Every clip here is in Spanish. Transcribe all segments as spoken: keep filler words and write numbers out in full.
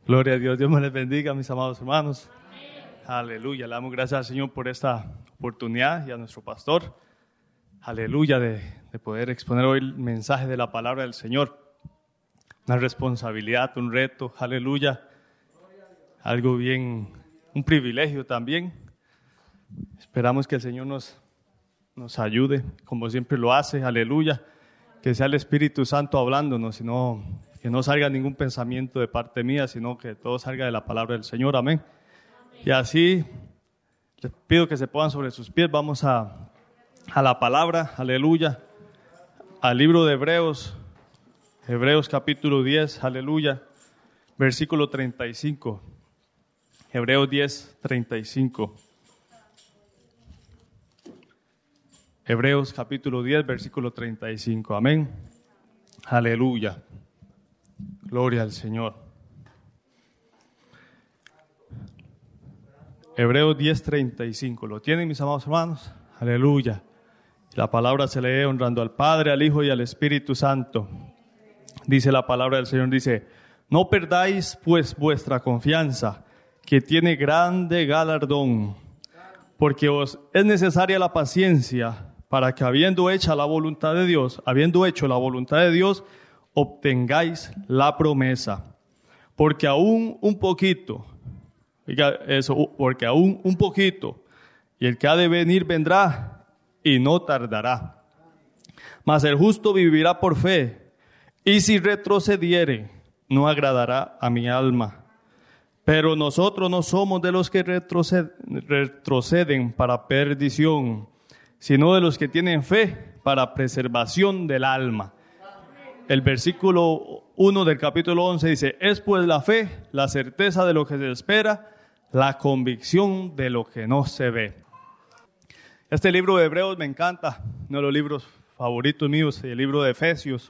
Gloria a Dios, Dios me les bendiga, mis amados hermanos. Amén. Aleluya, le damos gracias al Señor por esta oportunidad y a nuestro pastor. Aleluya, de, de poder exponer hoy el mensaje de la palabra del Señor. Una responsabilidad, un reto, aleluya. Algo bien, un privilegio también. Esperamos que el Señor nos, nos ayude, como siempre lo hace, aleluya. Que sea el Espíritu Santo hablándonos, sino que no salga ningún pensamiento de parte mía, sino que todo salga de la palabra del Señor, amén. Y así, les pido que se pongan sobre sus pies, vamos a, a la palabra, aleluya, al libro de Hebreos, Hebreos capítulo diez, aleluya, versículo treinta y cinco, Hebreos diez, treinta y cinco. Hebreos capítulo diez, versículo treinta y cinco, amén, aleluya. Gloria al Señor. Hebreos diez, treinta y cinco. ¿Lo tienen, mis amados hermanos? Aleluya. La palabra se lee honrando al Padre, al Hijo y al Espíritu Santo. Dice la palabra del Señor, dice: no perdáis pues vuestra confianza, que tiene grande galardón, porque os es necesaria la paciencia, para que habiendo hecho la voluntad de Dios, habiendo hecho la voluntad de Dios, obtengáis la promesa. Porque aún un poquito, diga eso, porque aún un poquito, y el que ha de venir vendrá, y no tardará. Mas el justo vivirá por fe, y si retrocediere, no agradará a mi alma. Pero nosotros no somos de los que retroceden, retroceden para perdición, sino de los que tienen fe para preservación del alma. El versículo uno del capítulo once dice: es pues la fe, la certeza de lo que se espera, la convicción de lo que no se ve. Este libro de Hebreos me encanta, uno de los libros favoritos míos, el libro de Efesios,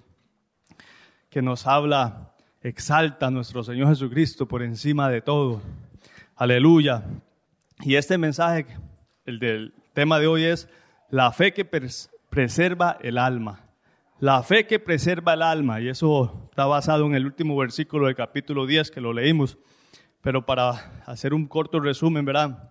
que nos habla, exalta a nuestro Señor Jesucristo por encima de todo. Aleluya. Y este mensaje, el del tema de hoy es la fe que pres- preserva el alma. La fe que preserva el alma, y eso está basado en el último versículo del capítulo diez que lo leímos, pero para hacer un corto resumen, ¿verdad?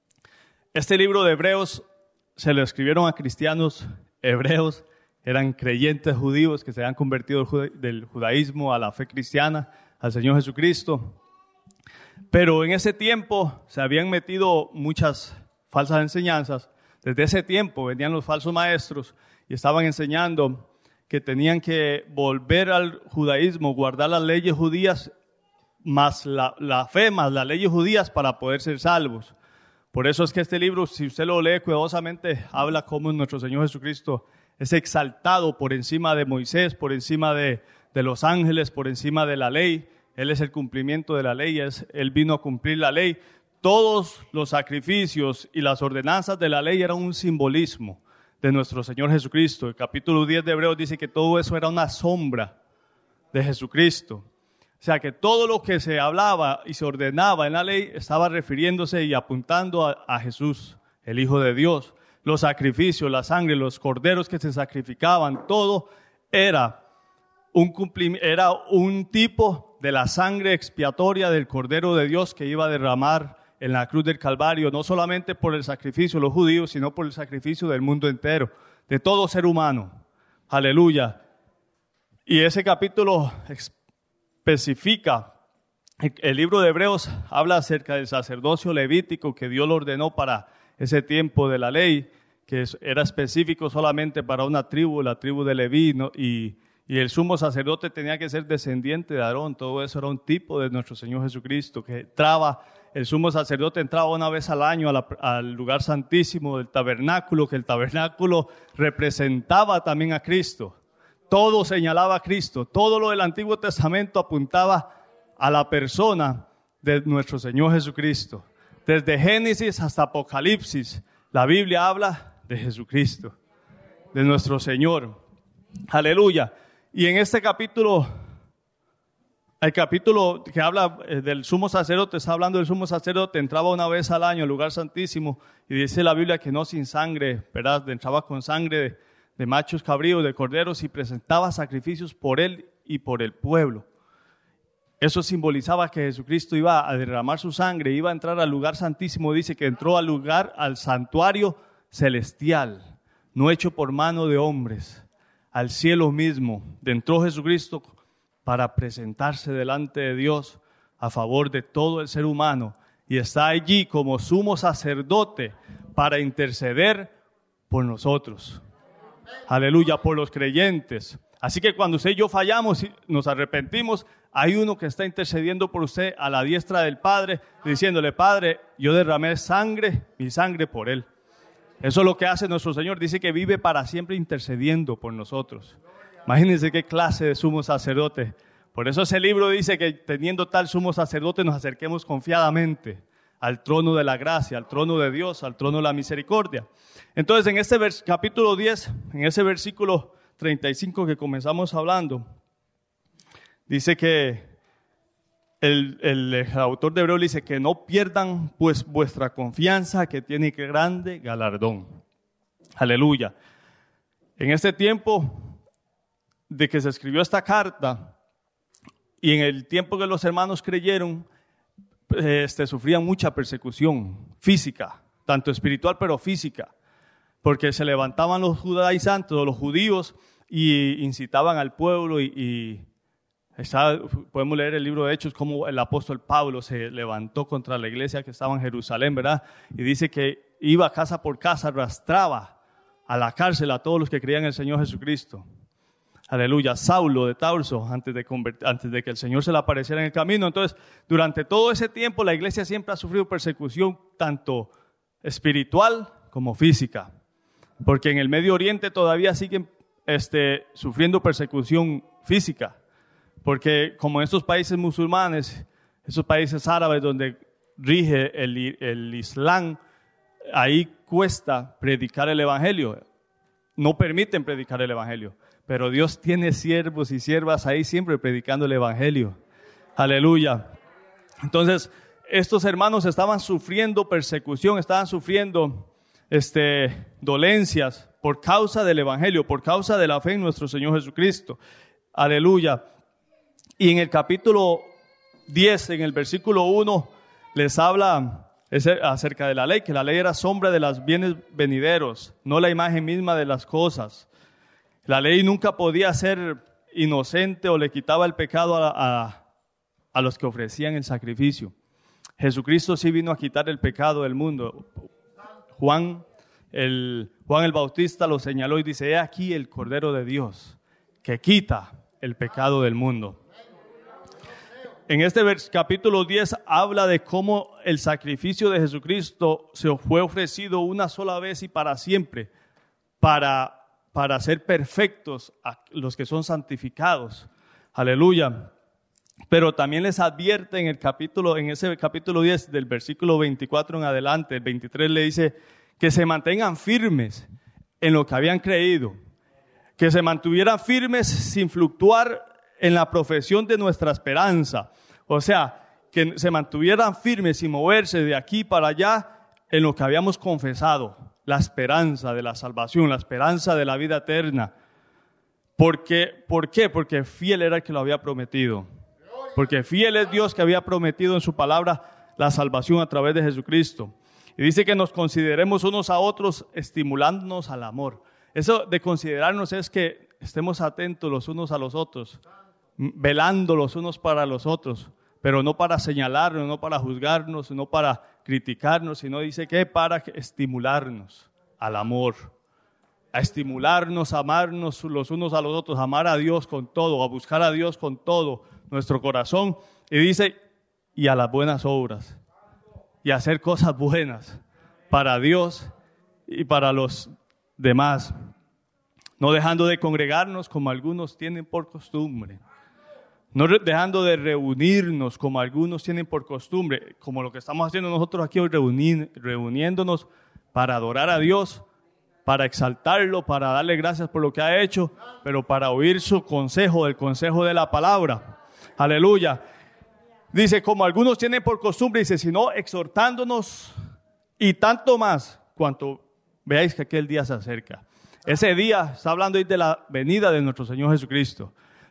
Este libro de Hebreos se lo escribieron a cristianos hebreos, eran creyentes judíos que se habían convertido del judaísmo a la fe cristiana, al Señor Jesucristo, pero en ese tiempo se habían metido muchas falsas enseñanzas. Desde ese tiempo venían los falsos maestros y estaban enseñando que tenían que volver al judaísmo, guardar las leyes judías, más la, la fe, más las leyes judías para poder ser salvos. Por eso es que este libro, si usted lo lee cuidadosamente, habla cómo nuestro Señor Jesucristo es exaltado por encima de Moisés, por encima de, de los ángeles, por encima de la ley. Él es el cumplimiento de la ley, es, Él vino a cumplir la ley. Todos los sacrificios y las ordenanzas de la ley eran un simbolismo de nuestro Señor Jesucristo. El capítulo diez de Hebreos dice que todo eso era una sombra de Jesucristo. O sea que todo lo que se hablaba y se ordenaba en la ley estaba refiriéndose y apuntando a, a Jesús, el Hijo de Dios. Los sacrificios, la sangre, los corderos que se sacrificaban, todo era un cumplimiento, era un tipo de la sangre expiatoria del Cordero de Dios que iba a derramar en la cruz del Calvario, no solamente por el sacrificio de los judíos, sino por el sacrificio del mundo entero, de todo ser humano. Aleluya. Y ese capítulo especifica, el libro de Hebreos habla acerca del sacerdocio levítico que Dios lo ordenó para ese tiempo de la ley, que era específico solamente para una tribu, la tribu de Leví, ¿no? y, y el sumo sacerdote tenía que ser descendiente de Aarón. Todo eso era un tipo de nuestro Señor Jesucristo, que entraba. El sumo sacerdote entraba una vez al año a la, al lugar santísimo del tabernáculo, que el tabernáculo representaba también a Cristo. Todo señalaba a Cristo. Todo lo del Antiguo Testamento apuntaba a la persona de nuestro Señor Jesucristo. Desde Génesis hasta Apocalipsis, la Biblia habla de Jesucristo, de nuestro Señor. Aleluya. Y en este capítulo... El capítulo que habla del sumo sacerdote, está hablando del sumo sacerdote, entraba una vez al año al lugar santísimo y dice la Biblia que no sin sangre, ¿verdad? Entraba con sangre de, de machos cabríos, de corderos y presentaba sacrificios por él y por el pueblo. Eso simbolizaba que Jesucristo iba a derramar su sangre, iba a entrar al lugar santísimo. Dice que entró al lugar, al santuario celestial, no hecho por mano de hombres, al cielo mismo. Entró Jesucristo para presentarse delante de Dios a favor de todo el ser humano. Y está allí como sumo sacerdote para interceder por nosotros. Aleluya, por los creyentes. Así que cuando usted y yo fallamos y nos arrepentimos, hay uno que está intercediendo por usted a la diestra del Padre, diciéndole: Padre, yo derramé sangre, mi sangre por él. Eso es lo que hace nuestro Señor. Dice que vive para siempre intercediendo por nosotros. Imagínense qué clase de sumo sacerdote. Por eso ese libro dice que teniendo tal sumo sacerdote nos acerquemos confiadamente al trono de la gracia, al trono de Dios, al trono de la misericordia. Entonces en este vers- capítulo diez, en ese versículo treinta y cinco que comenzamos hablando, dice que el, el, el autor de Hebreo dice que no pierdan pues vuestra confianza, que tiene grande galardón. Aleluya. En este tiempo de que se escribió esta carta y en el tiempo que los hermanos creyeron, este, sufrían mucha persecución física, tanto espiritual pero física, porque se levantaban los judaizantes, los judíos, y incitaban al pueblo y, y está, podemos leer el libro de Hechos cómo el apóstol Pablo se levantó contra la iglesia que estaba en Jerusalén, ¿verdad? Y dice que iba casa por casa, arrastraba a la cárcel a todos los que creían en el Señor Jesucristo. Aleluya, Saulo de Tarso, antes de, convert- antes de que el Señor se le apareciera en el camino. Entonces, durante todo ese tiempo la iglesia siempre ha sufrido persecución tanto espiritual como física, porque en el Medio Oriente todavía siguen este, sufriendo persecución física, porque como en estos países musulmanes, esos países árabes donde rige el, el Islam, ahí cuesta predicar el Evangelio, no permiten predicar el Evangelio. Pero Dios tiene siervos y siervas ahí siempre predicando el Evangelio. Aleluya. Entonces, estos hermanos estaban sufriendo persecución, estaban sufriendo este, dolencias por causa del Evangelio, por causa de la fe en nuestro Señor Jesucristo. Aleluya. Y en el capítulo diez, en el versículo uno, les habla acerca de la ley, que la ley era sombra de los bienes venideros, no la imagen misma de las cosas. La ley nunca podía ser inocente o le quitaba el pecado a, a, a los que ofrecían el sacrificio. Jesucristo sí vino a quitar el pecado del mundo. Juan el, Juan el Bautista lo señaló y dice: he aquí el Cordero de Dios que quita el pecado del mundo. En este vers, capítulo diez habla de cómo el sacrificio de Jesucristo se fue ofrecido una sola vez y para siempre, para para ser perfectos a los que son santificados. Aleluya. Pero también les advierte en el capítulo, en ese capítulo diez, del versículo veinticuatro en adelante, el veintitrés le dice que se mantengan firmes en lo que habían creído, que se mantuvieran firmes sin fluctuar en la profesión de nuestra esperanza. O sea, que se mantuvieran firmes sin moverse de aquí para allá en lo que habíamos confesado. La esperanza de la salvación, la esperanza de la vida eterna. Porque, ¿Por qué? Porque fiel era el que lo había prometido. Porque fiel es Dios que había prometido en su palabra la salvación a través de Jesucristo. Y dice que nos consideremos unos a otros estimulándonos al amor. Eso de considerarnos es que estemos atentos los unos a los otros, velando los unos para los otros, pero no para señalarnos, no para juzgarnos, no para criticarnos, sino dice que para estimularnos al amor, a estimularnos, a amarnos los unos a los otros, a amar a Dios con todo, a buscar a Dios con todo nuestro corazón. Y dice, y a las buenas obras, y a hacer cosas buenas para Dios y para los demás, no dejando de congregarnos como algunos tienen por costumbre. No dejando de reunirnos como algunos tienen por costumbre, como lo que estamos haciendo nosotros aquí hoy, reunir, reuniéndonos para adorar a Dios, para exaltarlo, para darle gracias por lo que ha hecho, pero para oír su consejo, el consejo de la palabra. Aleluya. Dice, como algunos tienen por costumbre, dice, sino exhortándonos y tanto más cuanto veáis que aquel día se acerca. Ese día está hablando ahí de la venida de nuestro Señor Jesucristo.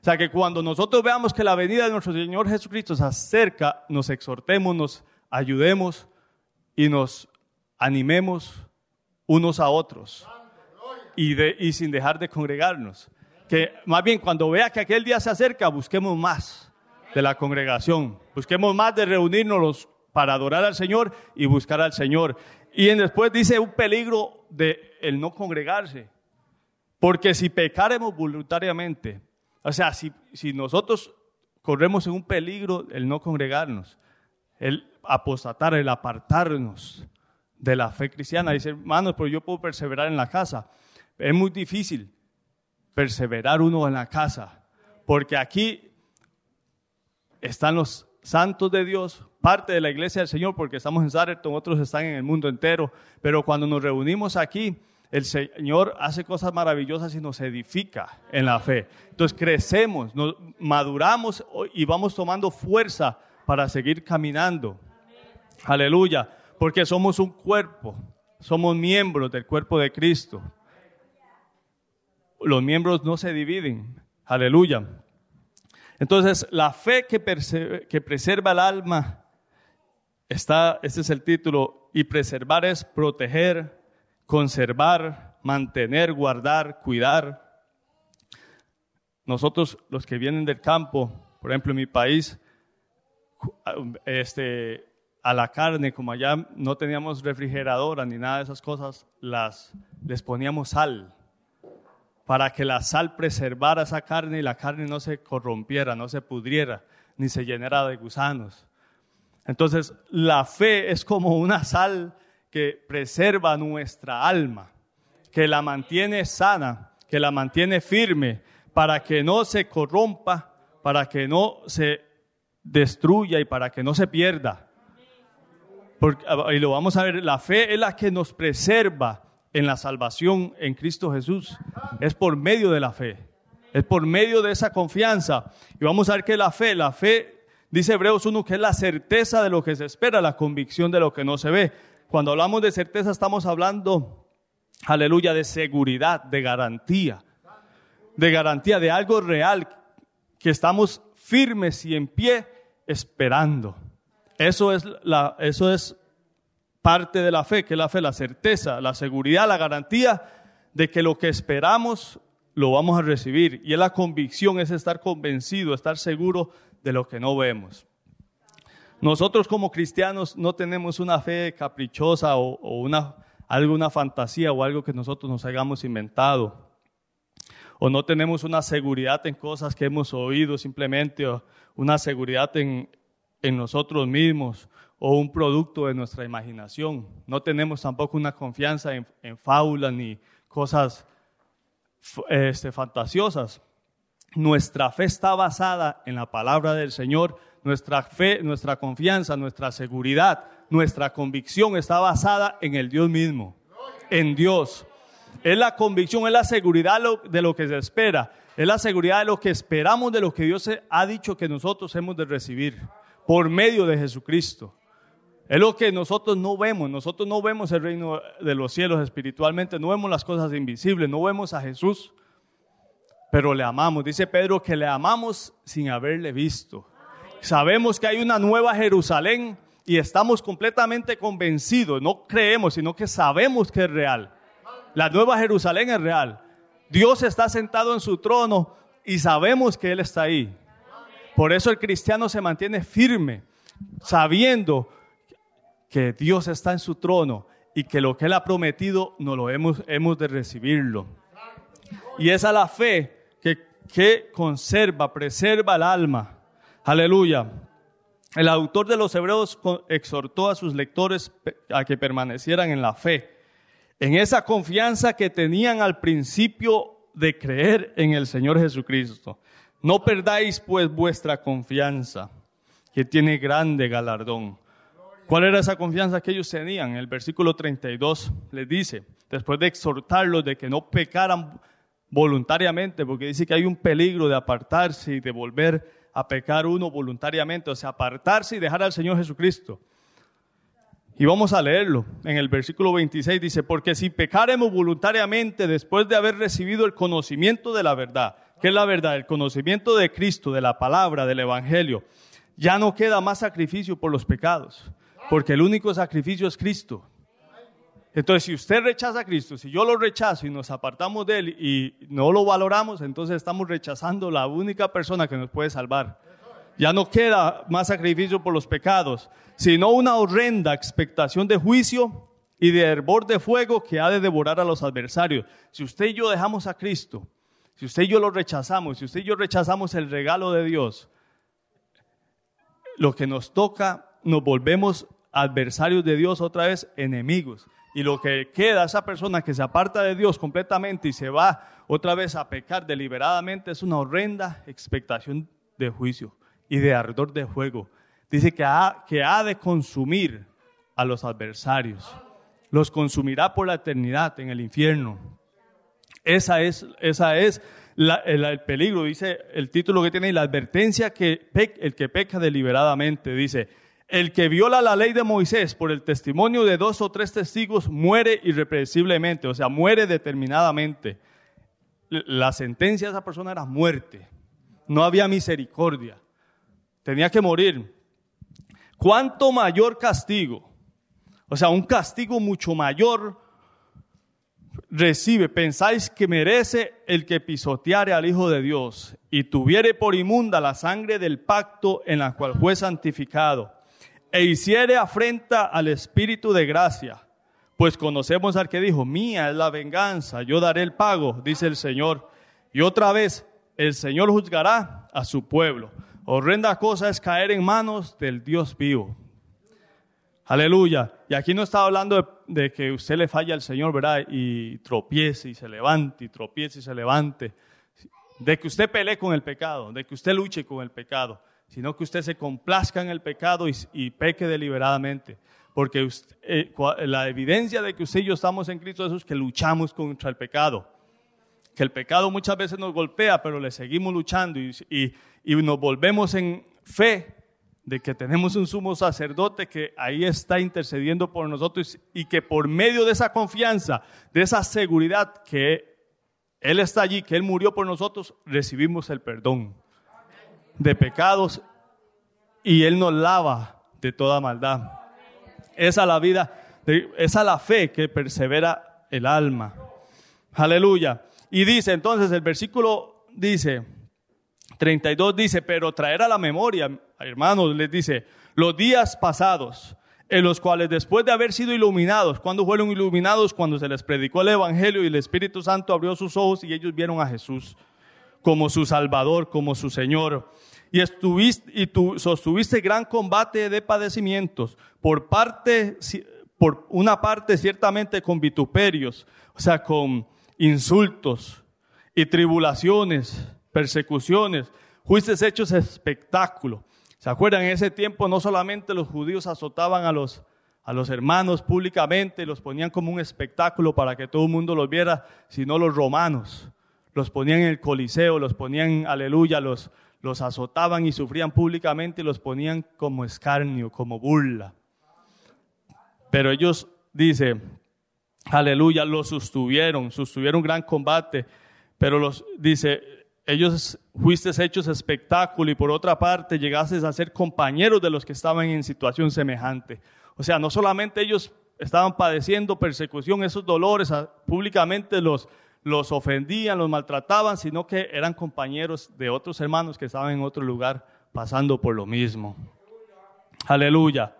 O sea, que cuando nosotros veamos que la venida de nuestro Señor Jesucristo se acerca, nos exhortemos, nos ayudemos y nos animemos unos a otros. Y, de, y sin dejar de congregarnos. Que más bien cuando vea que aquel día se acerca, busquemos más de la congregación. Busquemos más de reunirnos los para adorar al Señor y buscar al Señor. Y en después dice un peligro de el no congregarse. Porque si pecáremos voluntariamente, o sea, si, si nosotros corremos en un peligro el no congregarnos, el apostatar, el apartarnos de la fe cristiana. Dice, hermanos, pero yo puedo perseverar en la casa. Es muy difícil perseverar uno en la casa, porque aquí están los santos de Dios, parte de la iglesia del Señor, porque estamos en Sarerton, otros están en el mundo entero, pero cuando nos reunimos aquí, el Señor hace cosas maravillosas y nos edifica en la fe. Entonces crecemos, nos maduramos y vamos tomando fuerza para seguir caminando. Aleluya, porque somos un cuerpo, somos miembros del cuerpo de Cristo. Los miembros no se dividen. Aleluya. Entonces, la fe que, perse- que preserva el alma, está, este es el título, y preservar es proteger, conservar, mantener, guardar, cuidar. Nosotros, los que vienen del campo, por ejemplo, en mi país, este, a la carne, como allá no teníamos refrigeradora ni nada de esas cosas, las, les poníamos sal, para que la sal preservara esa carne y la carne no se corrompiera, no se pudriera, ni se llenara de gusanos. Entonces, la fe es como una sal que preserva nuestra alma, que la mantiene sana, que la mantiene firme, para que no se corrompa, para que no se destruya y para que no se pierda. Porque, y lo vamos a ver, la fe es la que nos preserva en la salvación en Cristo Jesús. Es por medio de la fe, es por medio de esa confianza. Y vamos a ver que la fe, la fe, dice Hebreos uno, que es la certeza de lo que se espera, la convicción de lo que no se ve. Cuando hablamos de certeza estamos hablando, aleluya, de seguridad, de garantía, de garantía de algo real, que estamos firmes y en pie esperando. Eso es la, eso es parte de la fe, que es la fe, la certeza, la seguridad, la garantía de que lo que esperamos lo vamos a recibir. Y es la convicción, es estar convencido, estar seguro de lo que no vemos. Nosotros como cristianos no tenemos una fe caprichosa o, o una, alguna fantasía o algo que nosotros nos hayamos inventado. O no tenemos una seguridad en cosas que hemos oído simplemente, o una seguridad en, en nosotros mismos, o un producto de nuestra imaginación. No tenemos tampoco una confianza en, en fábulas ni cosas este, fantasiosas. Nuestra fe está basada en la palabra del Señor. Nuestra fe, nuestra confianza, nuestra seguridad, nuestra convicción está basada en el Dios mismo, en Dios. Es la convicción, es la seguridad de lo que se espera, es la seguridad de lo que esperamos, de lo que Dios ha dicho que nosotros hemos de recibir por medio de Jesucristo. Es lo que nosotros no vemos. Nosotros no vemos el reino de los cielos espiritualmente, no vemos las cosas invisibles, no vemos a Jesús, pero le amamos. Dice Pedro que le amamos sin haberle visto. Sabemos que hay una nueva Jerusalén y estamos completamente convencidos, no creemos, sino que sabemos que es real. La nueva Jerusalén es real. Dios está sentado en su trono y sabemos que Él está ahí. Por eso el cristiano se mantiene firme, sabiendo que Dios está en su trono y que lo que Él ha prometido no lo hemos, hemos de recibirlo. Y esa es la fe que, que conserva, preserva el alma. Aleluya. El autor de los Hebreos exhortó a sus lectores a que permanecieran en la fe, en esa confianza que tenían al principio de creer en el Señor Jesucristo. No perdáis pues vuestra confianza, que tiene grande galardón. ¿Cuál era esa confianza que ellos tenían? En el versículo treinta y dos les dice, después de exhortarlos de que no pecaran voluntariamente, porque dice que hay un peligro de apartarse y de volver a pecar uno voluntariamente, o sea, apartarse y dejar al Señor Jesucristo. Y vamos a leerlo. En el versículo veintiséis dice, porque si pecaremos voluntariamente después de haber recibido el conocimiento de la verdad, ¿Qué es la verdad? El conocimiento de Cristo, de la palabra, del evangelio. Ya no queda más sacrificio por los pecados, porque el único sacrificio es Cristo. Entonces, si usted rechaza a Cristo, si yo lo rechazo y nos apartamos de Él y no lo valoramos, entonces estamos rechazando la única persona que nos puede salvar. Ya no queda más sacrificio por los pecados, sino una horrenda expectación de juicio y de hervor de fuego que ha de devorar a los adversarios. Si usted y yo dejamos a Cristo, si usted y yo lo rechazamos, si usted y yo rechazamos el regalo de Dios, lo que nos toca, nos volvemos adversarios de Dios, otra vez enemigos. Y lo que queda, esa persona que se aparta de Dios completamente y se va otra vez a pecar deliberadamente, es una horrenda expectación de juicio y de ardor de fuego. Dice que ha, que ha de consumir a los adversarios. Los consumirá por la eternidad en el infierno. Esa es, esa es la, el, el peligro, dice el título que tiene, y la advertencia que pe, el que peca deliberadamente. Dice, el que viola la ley de Moisés por el testimonio de dos o tres testigos muere irrepresiblemente, o sea, muere determinadamente. La sentencia de esa persona era muerte. No había misericordia. Tenía que morir. ¿Cuánto mayor castigo? O sea, un castigo mucho mayor recibe, pensáis que merece el que pisoteare al Hijo de Dios y tuviere por inmunda la sangre del pacto en la cual fue santificado e hiciere afrenta al Espíritu de gracia, pues conocemos al que dijo, mía es la venganza, yo daré el pago, dice el Señor. Y otra vez, el Señor juzgará a su pueblo. Horrenda cosa es caer en manos del Dios vivo. Aleluya. Y aquí no está hablando de, de que usted le falle al Señor, ¿verdad? Y tropiece y se levante, y tropiece y se levante. De que usted pelee con el pecado, de que usted luche con el pecado, sino que usted se complazca en el pecado y, y peque deliberadamente. Porque usted, eh, la evidencia de que usted y yo estamos en Cristo Jesús es que luchamos contra el pecado. Que el pecado muchas veces nos golpea, pero le seguimos luchando y, y, y nos volvemos en fe de que tenemos un sumo sacerdote que ahí está intercediendo por nosotros y que por medio de esa confianza, de esa seguridad que Él está allí, que Él murió por nosotros, recibimos el perdón de pecados y Él nos lava de toda maldad. Esa es la vida, esa es la fe que persevera el alma. Aleluya. Y dice entonces, el versículo dice, treinta y dos dice, pero traer a la memoria, hermanos, les dice, los días pasados, en los cuales después de haber sido iluminados, ¿cuándo fueron iluminados? Cuando se les predicó el Evangelio y el Espíritu Santo abrió sus ojos y ellos vieron a Jesús como su Salvador, como su Señor. Y, estuviste, y tú sostuviste gran combate de padecimientos, por parte, por una parte ciertamente con vituperios, o sea, con insultos y tribulaciones, persecuciones, fuisteis hechos espectáculo. ¿Se acuerdan? En ese tiempo no solamente los judíos azotaban a los, a los hermanos públicamente, los ponían como un espectáculo para que todo el mundo los viera, sino los romanos. Los ponían en el Coliseo, los ponían, aleluya, los, los azotaban y sufrían públicamente y los ponían como escarnio, como burla. Pero ellos, dice, aleluya, los sostuvieron, sostuvieron gran combate, pero los, dice, ellos fuisteis hechos espectáculo y por otra parte llegasteis a ser compañeros de los que estaban en situación semejante. O sea, no solamente ellos estaban padeciendo persecución, esos dolores, públicamente los, los ofendían, los maltrataban, sino que eran compañeros de otros hermanos que estaban en otro lugar pasando por lo mismo. Aleluya.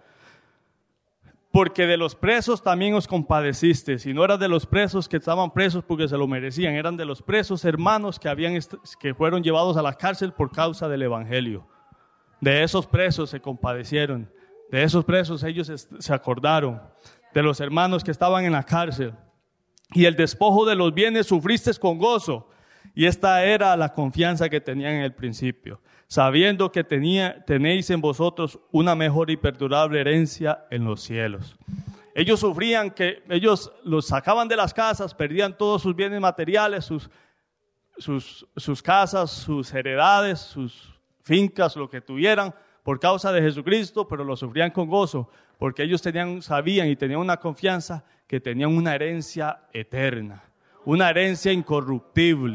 Porque de los presos también os compadeciste, y no eran de los presos que estaban presos porque se lo merecían, eran de los presos hermanos que, habían est- que fueron llevados a la cárcel por causa del Evangelio. De esos presos se compadecieron, de esos presos ellos est- se acordaron, de los hermanos que estaban en la cárcel. Y el despojo de los bienes sufristeis con gozo, y esta era la confianza que tenían en el principio, sabiendo que tenía, tenéis en vosotros una mejor y perdurable herencia en los cielos. Ellos sufrían que ellos los sacaban de las casas, perdían todos sus bienes materiales, sus, sus, sus casas, sus heredades, sus fincas, lo que tuvieran, por causa de Jesucristo, pero lo sufrían con gozo, porque ellos tenían, sabían y tenían una confianza que tenían una herencia eterna, una herencia incorruptible.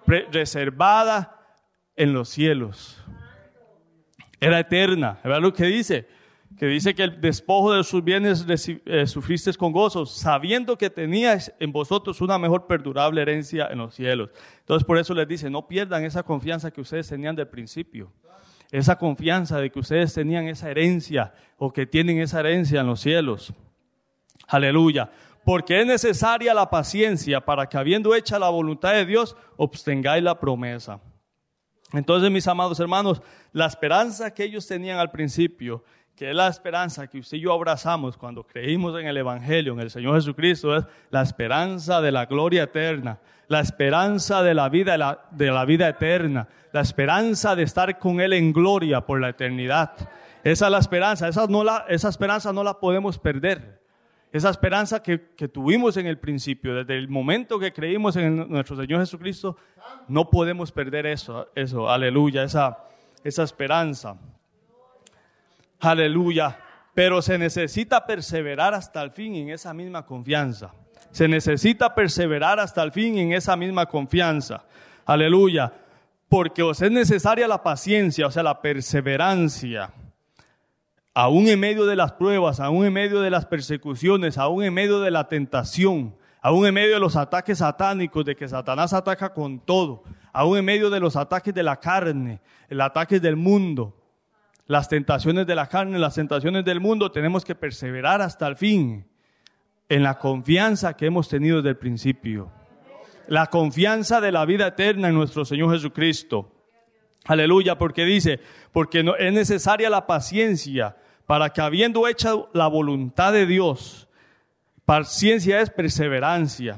pre- reservada en los cielos. Era eterna. ¿Verdad lo que dice? Que dice que el despojo de sus bienes reci- eh, sufristeis con gozo, sabiendo que teníais en vosotros una mejor perdurable herencia en los cielos. Entonces por eso les dice, no pierdan esa confianza que ustedes tenían del principio. Esa confianza de que ustedes tenían esa herencia o que tienen esa herencia en los cielos. Aleluya. Porque es necesaria la paciencia para que habiendo hecha la voluntad de Dios, obtengáis la promesa. Entonces, mis amados hermanos, la esperanza que ellos tenían al principio, que es la esperanza que usted y yo abrazamos cuando creímos en el Evangelio, en el Señor Jesucristo, es la esperanza de la gloria eterna, la esperanza de la vida, de la, de la vida eterna, la esperanza de estar con Él en gloria por la eternidad. Esa es la esperanza, esa, no la, esa esperanza no la podemos perder. Esa esperanza que, que tuvimos en el principio, desde el momento que creímos en nuestro Señor Jesucristo, no podemos perder eso, eso, aleluya, esa, esa esperanza. Aleluya, pero se necesita perseverar hasta el fin en esa misma confianza. Se necesita perseverar hasta el fin en esa misma confianza. Aleluya, porque os es necesaria la paciencia, o sea, la perseverancia. Aún en medio de las pruebas, aún en medio de las persecuciones, aún en medio de la tentación, aún en medio de los ataques satánicos, de que Satanás ataca con todo, aún en medio de los ataques de la carne, los ataques del mundo, las tentaciones de la carne, las tentaciones del mundo, tenemos que perseverar hasta el fin en la confianza que hemos tenido desde el principio. La confianza de la vida eterna en nuestro Señor Jesucristo. Aleluya, porque dice, porque no, es necesaria la paciencia para que habiendo hecho la voluntad de Dios, paciencia es perseverancia,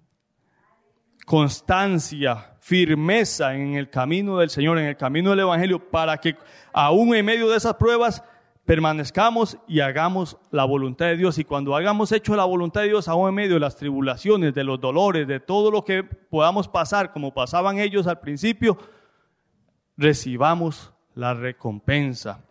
constancia, firmeza en el camino del Señor, en el camino del Evangelio, para que aún en medio de esas pruebas permanezcamos y hagamos la voluntad de Dios. Y cuando hayamos hecho la voluntad de Dios, aún en medio de las tribulaciones, de los dolores, de todo lo que podamos pasar, como pasaban ellos al principio, recibamos la recompensa.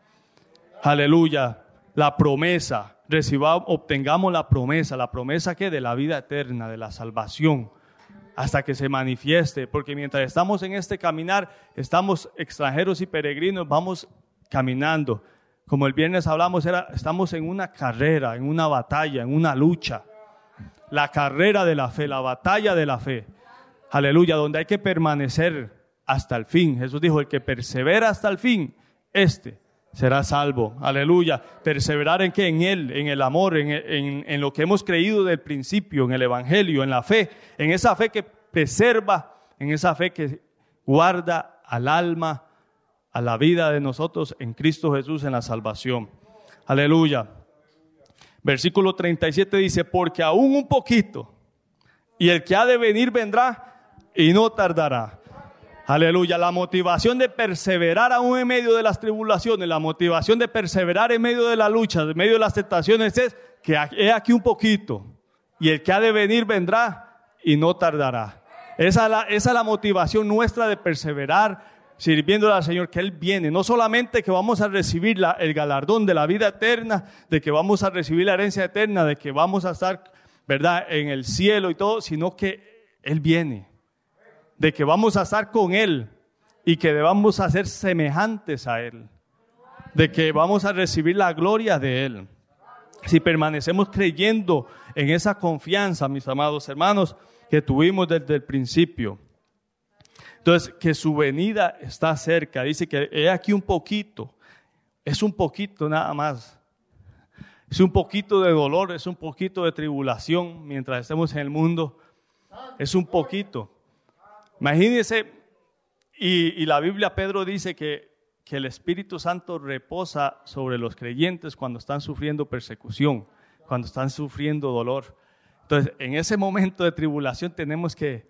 Aleluya, la promesa, recibamos, obtengamos la promesa, la promesa que de la vida eterna, de la salvación, hasta que se manifieste, porque mientras estamos en este caminar, estamos extranjeros y peregrinos, vamos caminando. Como el viernes hablamos, era, estamos en una carrera, en una batalla, en una lucha. La carrera de la fe, la batalla de la fe. Aleluya, donde hay que permanecer hasta el fin. Jesús dijo, el que persevera hasta el fin, este será salvo. Aleluya. ¿Perseverar en qué? En Él, en el amor, en, en, en lo que hemos creído del principio, en el Evangelio, en la fe, en esa fe que preserva, en esa fe que guarda al alma, a la vida de nosotros en Cristo Jesús, en la salvación. Aleluya. Versículo treinta y siete dice, porque aún un poquito, y el que ha de venir vendrá y no tardará. Aleluya, la motivación de perseverar aún en medio de las tribulaciones, la motivación de perseverar en medio de la lucha, en medio de las tentaciones es que he aquí un poquito y el que ha de venir vendrá y no tardará. Esa es la, esa es la motivación nuestra de perseverar sirviéndole al Señor, que Él viene. No solamente que vamos a recibir la, el galardón de la vida eterna, de que vamos a recibir la herencia eterna, de que vamos a estar, ¿verdad?, en el cielo y todo, sino que Él viene. De que vamos a estar con Él y que vamos a ser semejantes a Él. De que vamos a recibir la gloria de Él. Si permanecemos creyendo en esa confianza, mis amados hermanos, que tuvimos desde el principio. Entonces, que su venida está cerca. Dice que he aquí un poquito. Es un poquito nada más. Es un poquito de dolor, es un poquito de tribulación mientras estemos en el mundo. Es un poquito. Imagínense, y, y la Biblia, Pedro dice que, que el Espíritu Santo reposa sobre los creyentes cuando están sufriendo persecución, cuando están sufriendo dolor. Entonces, en ese momento de tribulación tenemos que,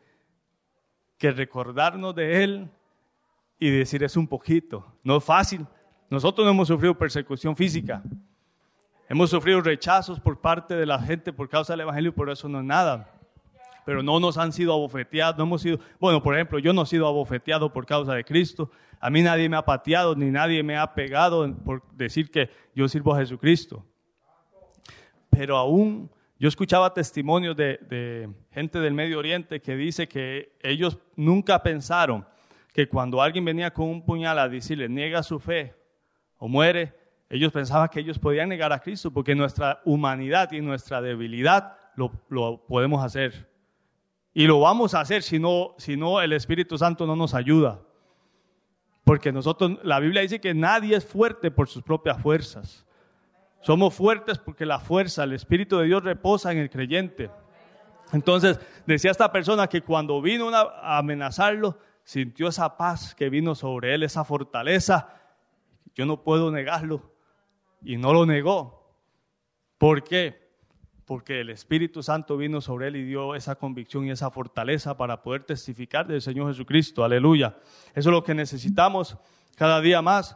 que recordarnos de Él y decir, es un poquito, no es fácil. Nosotros no hemos sufrido persecución física, hemos sufrido rechazos por parte de la gente por causa del Evangelio, por eso no es nada. Pero no nos han sido abofeteados, no hemos sido, bueno, por ejemplo, yo no he sido abofeteado por causa de Cristo. A mí nadie me ha pateado, ni nadie me ha pegado por decir que yo sirvo a Jesucristo. Pero aún Yo escuchaba testimonios de, de gente del Medio Oriente que dice que ellos nunca pensaron que cuando alguien venía con un puñal a decirle niega su fe o muere, ellos pensaban que ellos podían negar a Cristo porque nuestra humanidad y nuestra debilidad lo, lo podemos hacer. Y lo vamos a hacer si no, si no el Espíritu Santo no nos ayuda. Porque nosotros, la Biblia dice que nadie es fuerte por sus propias fuerzas. Somos fuertes porque la fuerza, el Espíritu de Dios reposa en el creyente. Entonces, decía esta persona que cuando vino una, a amenazarlo, sintió esa paz que vino sobre él, esa fortaleza. Yo no puedo negarlo. Y no lo negó. ¿Por qué? Porque el Espíritu Santo vino sobre él y dio esa convicción y esa fortaleza para poder testificar del Señor Jesucristo. Aleluya. Eso es lo que necesitamos cada día más.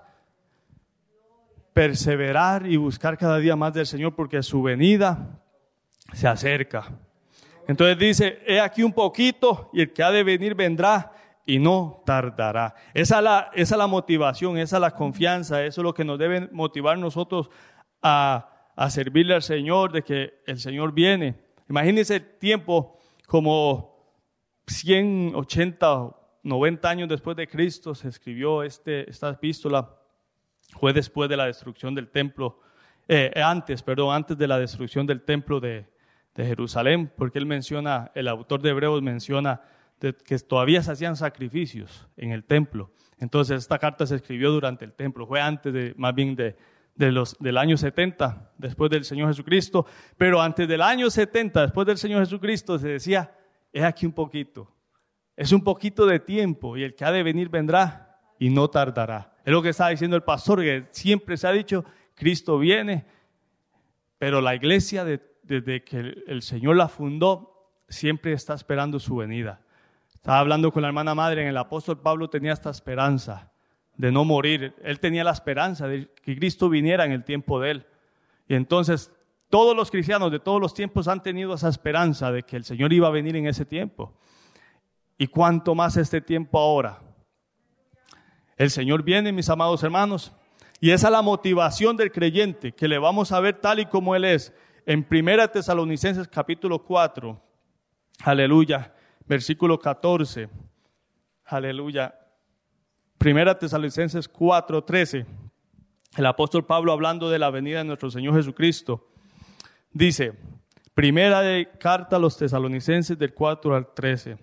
Perseverar y buscar cada día más del Señor porque su venida se acerca. Entonces dice, he aquí un poquito y el que ha de venir vendrá y no tardará. Esa es la, esa es la motivación, esa es la confianza, eso es lo que nos debe motivar nosotros a, a servirle al Señor, de que el Señor viene. Imagínense el tiempo como ciento ochenta, noventa años después de Cristo se escribió este, esta epístola. Fue después de la destrucción del templo, eh, antes, perdón, antes de la destrucción del templo de, de Jerusalén, porque él menciona, el autor de Hebreos menciona de, que todavía se hacían sacrificios en el templo. Entonces esta carta se escribió durante el templo, fue antes de, más bien de, de los, del año setenta, después del Señor Jesucristo, pero antes del año setenta, después del Señor Jesucristo, se decía, es aquí un poquito, es un poquito de tiempo y el que ha de venir vendrá y no tardará. Es lo que está diciendo el pastor, que siempre se ha dicho, Cristo viene, pero la iglesia de, desde que el, el Señor la fundó, siempre está esperando su venida. Estaba hablando con la hermana madre, en el apóstol Pablo tenía esta esperanza de no morir. Él tenía la esperanza de que Cristo viniera en el tiempo de él. Y entonces todos los cristianos de todos los tiempos han tenido esa esperanza de que el Señor iba a venir en ese tiempo. Y cuánto más este tiempo ahora. El Señor viene, mis amados hermanos, y esa es la motivación del creyente, que le vamos a ver tal y como Él es. En Primera Tesalonicenses capítulo cuatro, aleluya, versículo catorce, aleluya. Primera Tesalonicenses cuatro, trece, el apóstol Pablo hablando de la venida de nuestro Señor Jesucristo, dice, primera de carta a los tesalonicenses del cuatro al trece,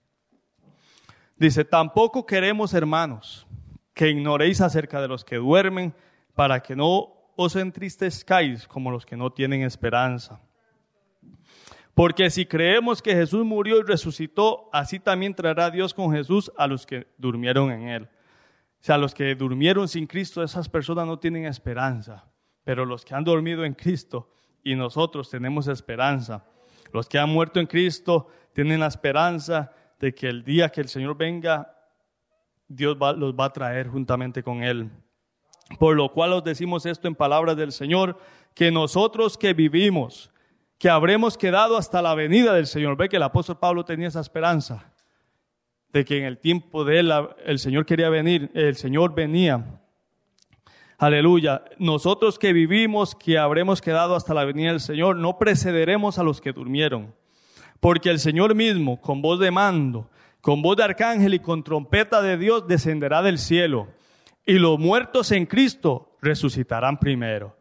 dice, tampoco queremos, hermanos, que ignoréis acerca de los que duermen, para que no os entristezcáis como los que no tienen esperanza. Porque si creemos que Jesús murió y resucitó, así también traerá Dios con Jesús a los que durmieron en Él. O sea, los que durmieron sin Cristo, esas personas no tienen esperanza. Pero los que han dormido en Cristo y nosotros tenemos esperanza. Los que han muerto en Cristo tienen la esperanza de que el día que el Señor venga, Dios va, los va a traer juntamente con Él. Por lo cual os decimos esto en palabras del Señor, que nosotros que vivimos, que habremos quedado hasta la venida del Señor. Ve que el apóstol Pablo tenía esa esperanza de que en el tiempo de él el Señor quería venir, el Señor venía. Aleluya. Nosotros que vivimos, que habremos quedado hasta la venida del Señor, no precederemos a los que durmieron. Porque el Señor mismo, con voz de mando, con voz de arcángel y con trompeta de Dios, descenderá del cielo. Y los muertos en Cristo resucitarán primero.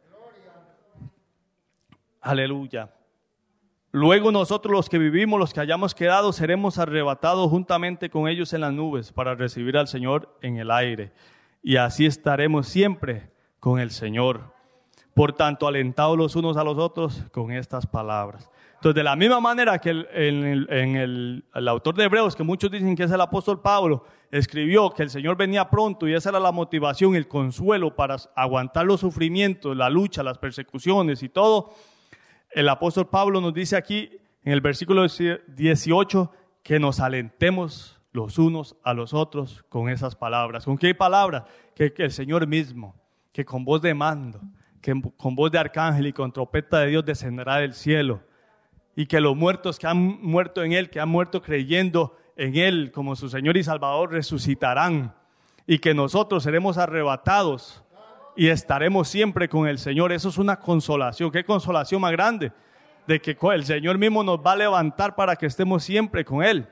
Aleluya. Luego nosotros los que vivimos, los que hayamos quedado, seremos arrebatados juntamente con ellos en las nubes para recibir al Señor en el aire. Y así estaremos siempre con el Señor. Por tanto, alentados los unos a los otros con estas palabras. Entonces, de la misma manera que el, en, el, en el, el autor de Hebreos, que muchos dicen que es el apóstol Pablo, escribió que el Señor venía pronto y esa era la motivación, el consuelo para aguantar los sufrimientos, la lucha, las persecuciones y todo. El apóstol Pablo nos dice aquí en el versículo dieciocho que nos alentemos los unos a los otros con esas palabras. ¿Con qué palabras? Que, que el Señor mismo, que con voz de mando, que con voz de arcángel y con trompeta de Dios descenderá del cielo. Y que los muertos que han muerto en Él, que han muerto creyendo en Él como su Señor y Salvador, resucitarán. Y que nosotros seremos arrebatados y estaremos siempre con el Señor. Eso es una consolación. ¿Qué consolación más grande? de que el Señor mismo nos va a levantar para que estemos siempre con Él.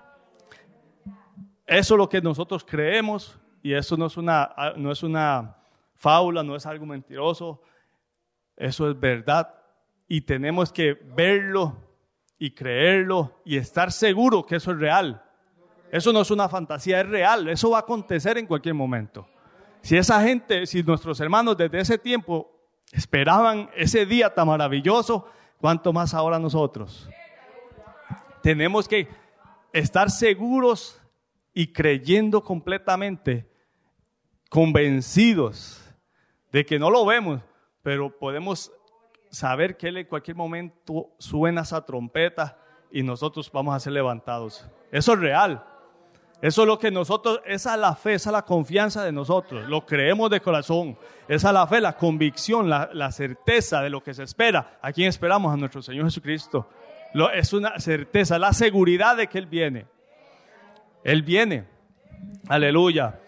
Eso es lo que nosotros creemos y eso no es una, no es una fábula, no es algo mentiroso. Eso es verdad y tenemos que verlo y creerlo y estar seguro que eso es real. Eso no es una fantasía, es real. Eso va a acontecer en cualquier momento. Si esa gente, si nuestros hermanos desde ese tiempo esperaban ese día tan maravilloso, ¿cuánto más ahora nosotros? Tenemos que estar seguros y creyendo completamente, convencidos de que no lo vemos, pero podemos saber que Él en cualquier momento suena esa trompeta y nosotros vamos a ser levantados. Eso es real. Eso es lo que nosotros, esa es la fe, esa es la confianza de nosotros. Lo creemos de corazón. Esa es la fe, la convicción, la, la certeza de lo que se espera. ¿A quién esperamos? A nuestro Señor Jesucristo. Lo, es una certeza, la seguridad de que Él viene. Él viene. Aleluya.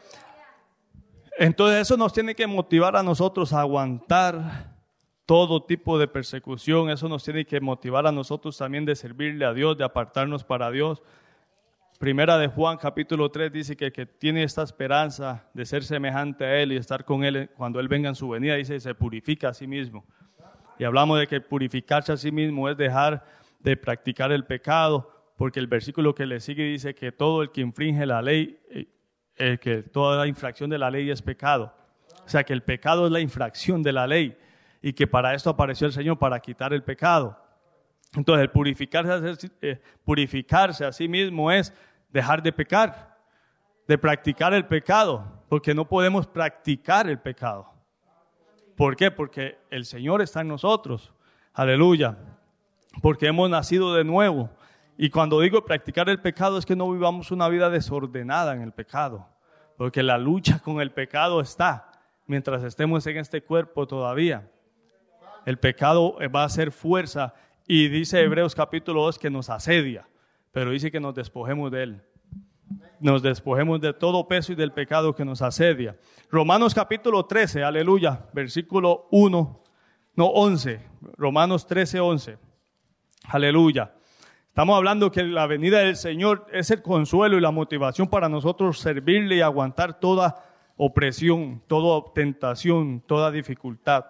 Entonces eso nos tiene que motivar a nosotros a aguantar todo tipo de persecución. Eso nos tiene que motivar a nosotros también de servirle a Dios, de apartarnos para Dios. Primera de Juan capítulo tres dice que el que tiene esta esperanza de ser semejante a Él y estar con Él cuando Él venga en su venida, dice, se purifica a sí mismo. Y hablamos de que purificarse a sí mismo es dejar de practicar el pecado, porque el versículo que le sigue dice que todo el que infringe la ley, eh, que toda la infracción de la ley es pecado. O sea que el pecado es la infracción de la ley y que para esto apareció el Señor, para quitar el pecado. Entonces el purificarse, eh, purificarse a sí mismo es dejar de pecar, de practicar el pecado, porque no podemos practicar el pecado. ¿Por qué? Porque el Señor está en nosotros. Aleluya. Porque hemos nacido de nuevo. Y cuando digo practicar el pecado es que no vivamos una vida desordenada en el pecado, porque la lucha con el pecado está mientras estemos en este cuerpo todavía. El pecado va a hacer fuerza y dice Hebreos capítulo dos que nos asedia, pero dice que nos despojemos de él. Nos despojemos de todo peso y del pecado que nos asedia. Romanos capítulo trece, aleluya, versículo uno, no once, Romanos trece, once, aleluya. Estamos hablando que la venida del Señor es el consuelo y la motivación para nosotros servirle y aguantar toda opresión, toda tentación, toda dificultad.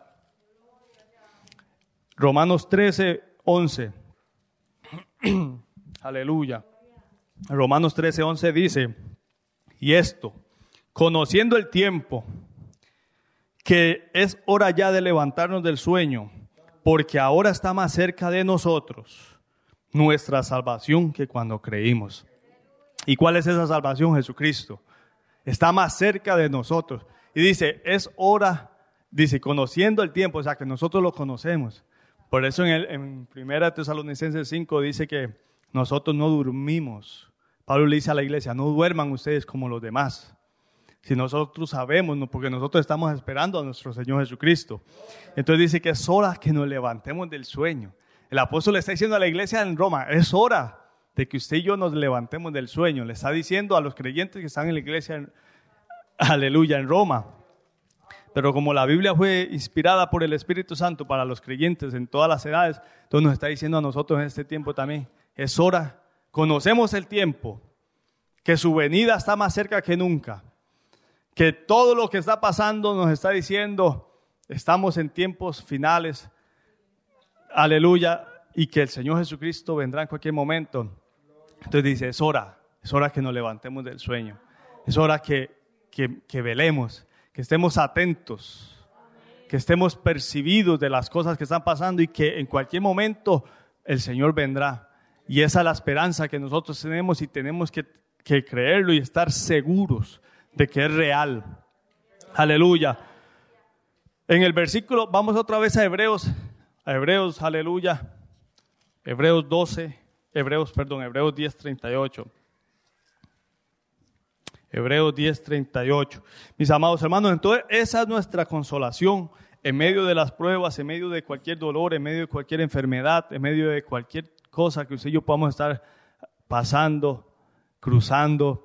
Romanos trece, once. Aleluya. Romanos trece, once dice, y esto, conociendo el tiempo, que es hora ya de levantarnos del sueño, porque ahora está más cerca de nosotros nuestra salvación que cuando creímos. ¿Y cuál es esa salvación? Jesucristo. Está más cerca de nosotros. Y dice, es hora, dice, conociendo el tiempo, o sea que nosotros lo conocemos. Por eso en, el, en primera Tesalonicenses cinco dice que nosotros no dormimos. Pablo le dice a la iglesia, no duerman ustedes como los demás. Si nosotros sabemos, no, porque nosotros estamos esperando a nuestro Señor Jesucristo. Entonces dice que es hora que nos levantemos del sueño. El apóstol le está diciendo a la iglesia en Roma, es hora de que usted y yo nos levantemos del sueño. Le está diciendo a los creyentes que están en la iglesia, en, aleluya, en Roma. Pero como la Biblia fue inspirada por el Espíritu Santo para los creyentes en todas las edades, entonces nos está diciendo a nosotros en este tiempo también, es hora, conocemos el tiempo, que su venida está más cerca que nunca, que todo lo que está pasando nos está diciendo, estamos en tiempos finales, aleluya, y que el Señor Jesucristo vendrá en cualquier momento. Entonces dice, es hora, es hora que nos levantemos del sueño, es hora que, que, que velemos, que estemos atentos, que estemos percibidos de las cosas que están pasando y que en cualquier momento el Señor vendrá. Y esa es la esperanza que nosotros tenemos y tenemos que, que creerlo y estar seguros de que es real. Aleluya. En el versículo, vamos otra vez a Hebreos, a Hebreos, aleluya, Hebreos doce, Hebreos, perdón, Hebreos diez, treinta y ocho. Hebreos diez, treinta y ocho. Mis amados hermanos, entonces esa es nuestra consolación en medio de las pruebas, en medio de cualquier dolor, en medio de cualquier enfermedad, en medio de cualquier cosa que usted y yo podamos estar pasando, cruzando.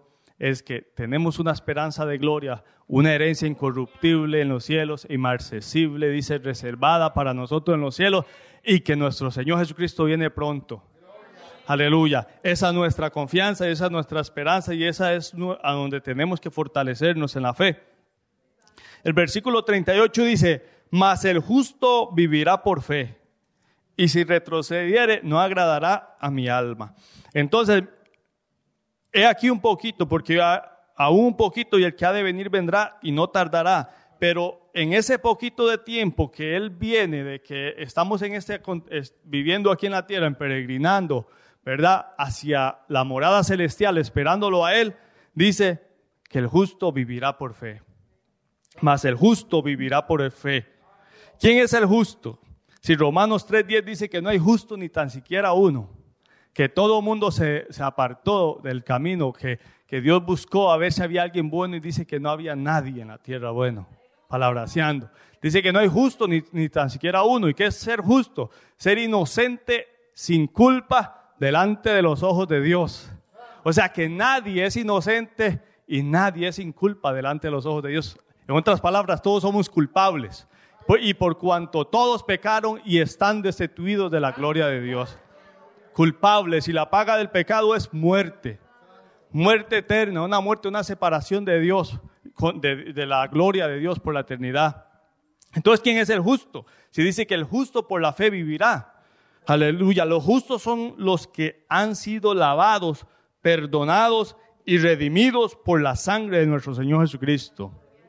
es que tenemos una esperanza de gloria, una herencia incorruptible en los cielos, inmarcesible, dice, reservada para nosotros en los cielos, y que nuestro Señor Jesucristo viene pronto. Aleluya. Esa es nuestra confianza, esa es nuestra esperanza y esa es a donde tenemos que fortalecernos en la fe. El versículo treinta y ocho dice, mas el justo vivirá por fe, y si retrocediere no agradará a mi alma. Entonces, he aquí un poquito, porque aún un poquito y el que ha de venir vendrá y no tardará. Pero en ese poquito de tiempo que Él viene, de que estamos en este, viviendo aquí en la tierra, en peregrinando, ¿verdad? Hacia la morada celestial, esperándolo a Él, dice que el justo vivirá por fe. Mas el justo vivirá por fe. ¿Quién es el justo? Si Romanos tres diez dice que no hay justo ni tan siquiera uno, que todo el mundo se, se apartó del camino, que, que Dios buscó a ver si había alguien bueno y dice que no había nadie en la tierra bueno, palabraseando. Dice que no hay justo ni, ni tan siquiera uno. ¿Y qué es ser justo? Ser inocente sin culpa delante de los ojos de Dios. O sea que nadie es inocente y nadie es sin culpa delante de los ojos de Dios. En otras palabras, todos somos culpables. Y por cuanto todos pecaron y están destituidos de la gloria de Dios. Culpables, y la paga del pecado es muerte. Muerte eterna, una muerte, una separación de Dios, de, de la gloria de Dios por la eternidad. Entonces, ¿quién es el justo? Si dice que el justo por la fe vivirá. Aleluya. Los justos son los que han sido lavados, perdonados y redimidos por la sangre de nuestro Señor Jesucristo.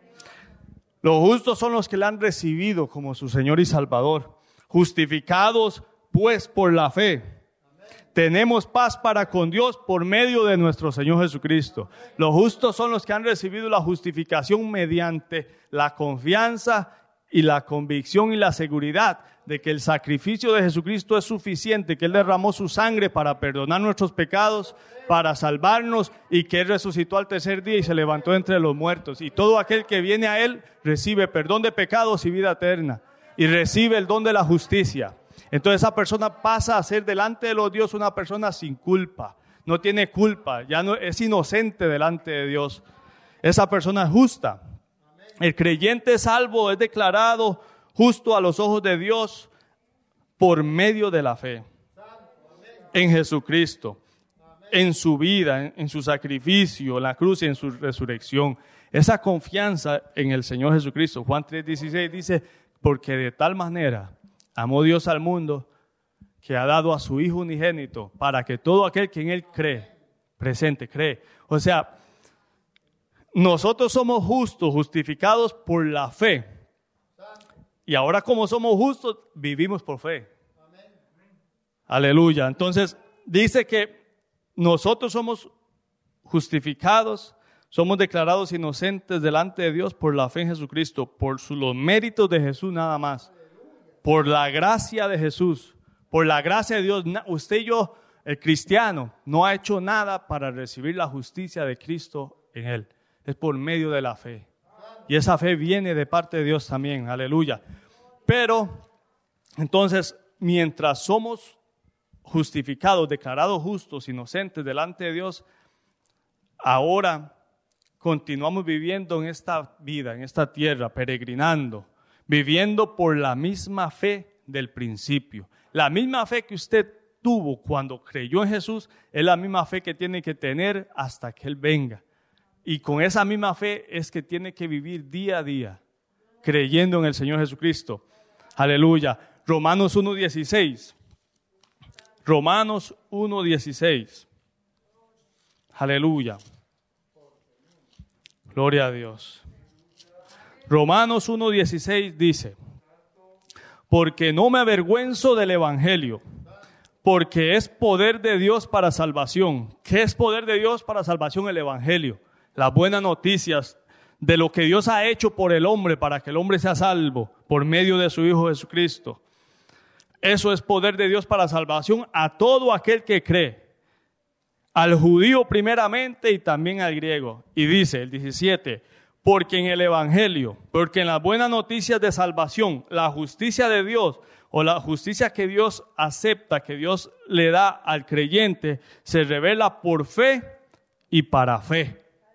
Los justos son los que le han recibido como su Señor y Salvador. Justificados pues por la fe. Tenemos paz para con Dios por medio de nuestro Señor Jesucristo. Los justos son los que han recibido la justificación mediante la confianza y la convicción y la seguridad de que el sacrificio de Jesucristo es suficiente, que Él derramó su sangre para perdonar nuestros pecados, para salvarnos, y que Él resucitó al tercer día y se levantó entre los muertos. Y todo aquel que viene a Él recibe perdón de pecados y vida eterna, y recibe el don de la justicia. Entonces esa persona pasa a ser delante de los Dios una persona sin culpa, no tiene culpa, ya no es inocente delante de Dios. Esa persona es justa. El creyente salvo es declarado justo a los ojos de Dios por medio de la fe en Jesucristo, en su vida, en, en su sacrificio, en la cruz y en su resurrección. Esa confianza en el Señor Jesucristo. Juan tres dieciséis dice, porque de tal manera amó Dios al mundo que ha dado a su Hijo unigénito para que todo aquel que en Él cree, presente, cree. O sea, nosotros somos justos, justificados por la fe. Y ahora como somos justos, vivimos por fe. Amén. Aleluya. Entonces, dice que nosotros somos justificados, somos declarados inocentes delante de Dios por la fe en Jesucristo, por su, los méritos de Jesús nada más. Por la gracia de Jesús, por la gracia de Dios. Usted y yo, el cristiano, no ha hecho nada para recibir la justicia de Cristo en Él. Es por medio de la fe. Y esa fe viene de parte de Dios también. Aleluya. Pero, entonces, mientras somos justificados, declarados justos, inocentes delante de Dios, ahora continuamos viviendo en esta vida, en esta tierra, peregrinando, viviendo por la misma fe del principio. La misma fe que usted tuvo cuando creyó en Jesús es la misma fe que tiene que tener hasta que Él venga. Y con esa misma fe es que tiene que vivir día a día, creyendo en el Señor Jesucristo. Aleluya. Romanos uno dieciséis. Romanos uno dieciséis. Aleluya. Gloria a Dios. Romanos uno dieciséis dice, porque no me avergüenzo del evangelio, porque es poder de Dios para salvación. ¿Qué es poder de Dios para salvación? El evangelio. Las buenas noticias de lo que Dios ha hecho por el hombre para que el hombre sea salvo por medio de su Hijo Jesucristo. Eso es poder de Dios para salvación a todo aquel que cree. Al judío primeramente y también al griego. Y dice el diecisiete, porque en el evangelio, porque en las buenas noticias de salvación, la justicia de Dios o la justicia que Dios acepta, que Dios le da al creyente, se revela por fe y para fe.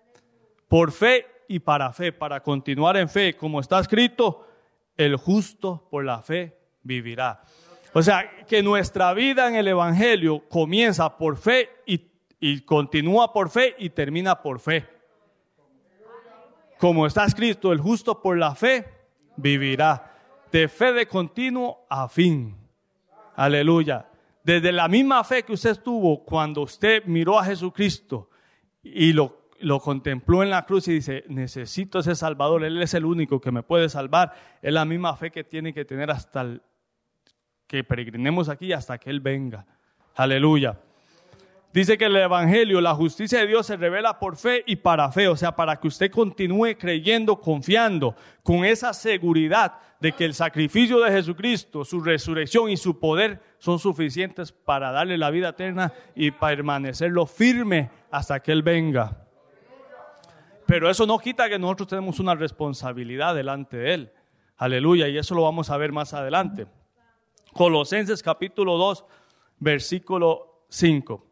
por fe y para fe, para continuar en fe, como está escrito, el justo por la fe vivirá. O sea, que nuestra vida en el Evangelio comienza por fe y, y continúa por fe y termina por fe. Como está escrito, el justo por la fe vivirá. De fe de continuo a fin. Aleluya. Desde la misma fe que usted tuvo cuando usted miró a Jesucristo y lo, lo contempló en la cruz y dice, necesito ese Salvador, Él es el único que me puede salvar. Es la misma fe que tiene que tener hasta el, que peregrinemos aquí hasta que Él venga. Aleluya. Dice que el Evangelio, la justicia de Dios se revela por fe y para fe. O sea, para que usted continúe creyendo, confiando, con esa seguridad de que el sacrificio de Jesucristo, su resurrección y su poder son suficientes para darle la vida eterna y permanecerlo firme hasta que Él venga. Pero eso no quita que nosotros tenemos una responsabilidad delante de Él. Aleluya, y eso lo vamos a ver más adelante. Colosenses capítulo dos, versículo cinco.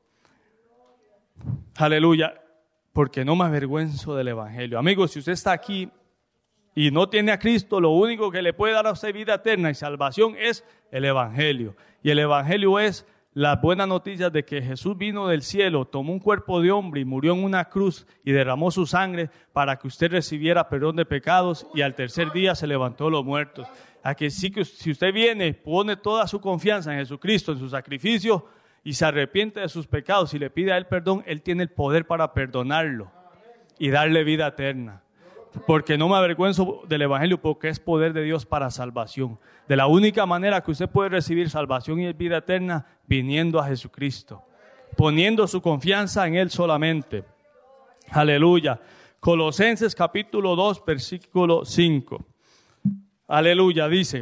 Aleluya, porque no me avergüenzo del Evangelio. Amigos, si usted está aquí y no tiene a Cristo, lo único que le puede dar a usted vida eterna y salvación es el Evangelio. Y el Evangelio es las buenas noticias de que Jesús vino del cielo, tomó un cuerpo de hombre y murió en una cruz y derramó su sangre para que usted recibiera perdón de pecados y al tercer día se levantó de los muertos. A que sí que si usted viene, pone toda su confianza en Jesucristo, en su sacrificio, y se arrepiente de sus pecados y le pide a Él perdón, Él tiene el poder para perdonarlo y darle vida eterna. Porque no me avergüenzo del Evangelio, porque es poder de Dios para salvación. De la única manera que usted puede recibir salvación y vida eterna, viniendo a Jesucristo, poniendo su confianza en Él solamente. Aleluya. Colosenses capítulo dos, versículo cinco. Aleluya, dice,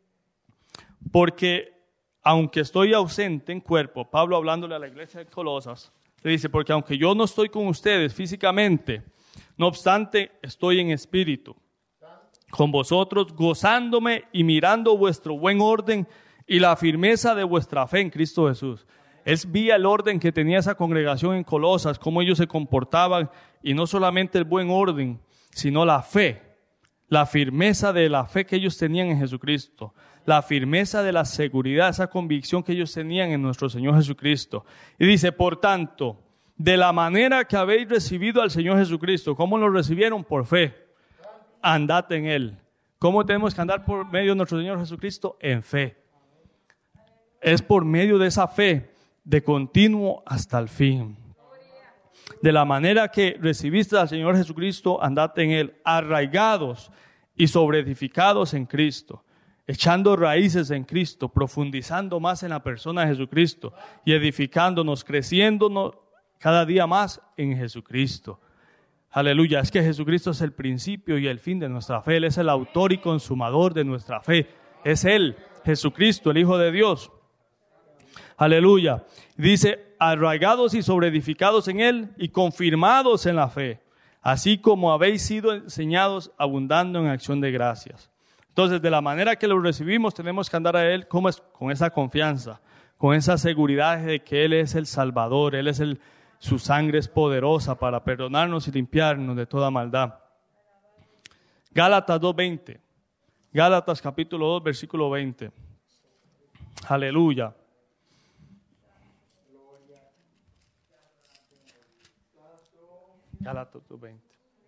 porque aunque estoy ausente en cuerpo, Pablo hablándole a la iglesia de Colosas, le dice, porque aunque yo no estoy con ustedes físicamente, no obstante estoy en espíritu, con vosotros gozándome y mirando vuestro buen orden y la firmeza de vuestra fe en Cristo Jesús. Él vía el orden que tenía esa congregación en Colosas, cómo ellos se comportaban, y no solamente el buen orden, sino la fe, la firmeza de la fe que ellos tenían en Jesucristo. La firmeza de la seguridad, esa convicción que ellos tenían en nuestro Señor Jesucristo. Y dice, por tanto, de la manera que habéis recibido al Señor Jesucristo, ¿cómo lo recibieron? Por fe. Andad en Él. ¿Cómo tenemos que andar por medio de nuestro Señor Jesucristo? En fe. Es por medio de esa fe, de continuo hasta el fin. De la manera que recibiste al Señor Jesucristo, andad en Él, arraigados y sobreedificados en Cristo, echando raíces en Cristo, profundizando más en la persona de Jesucristo y edificándonos, creciéndonos cada día más en Jesucristo. Aleluya, es que Jesucristo es el principio y el fin de nuestra fe. Él es el autor y consumador de nuestra fe. Es Él, Jesucristo, el Hijo de Dios. Aleluya. Dice, arraigados y sobreedificados en Él y confirmados en la fe, así como habéis sido enseñados, abundando en acción de gracias. Entonces, de la manera que lo recibimos, tenemos que andar a Él ¿cómo es? Con esa confianza, con esa seguridad de que Él es el Salvador, Él es el, su sangre es poderosa para perdonarnos y limpiarnos de toda maldad. Gálatas dos veinte. Gálatas capítulo dos, versículo veinte. Aleluya. Gálatas dos veinte.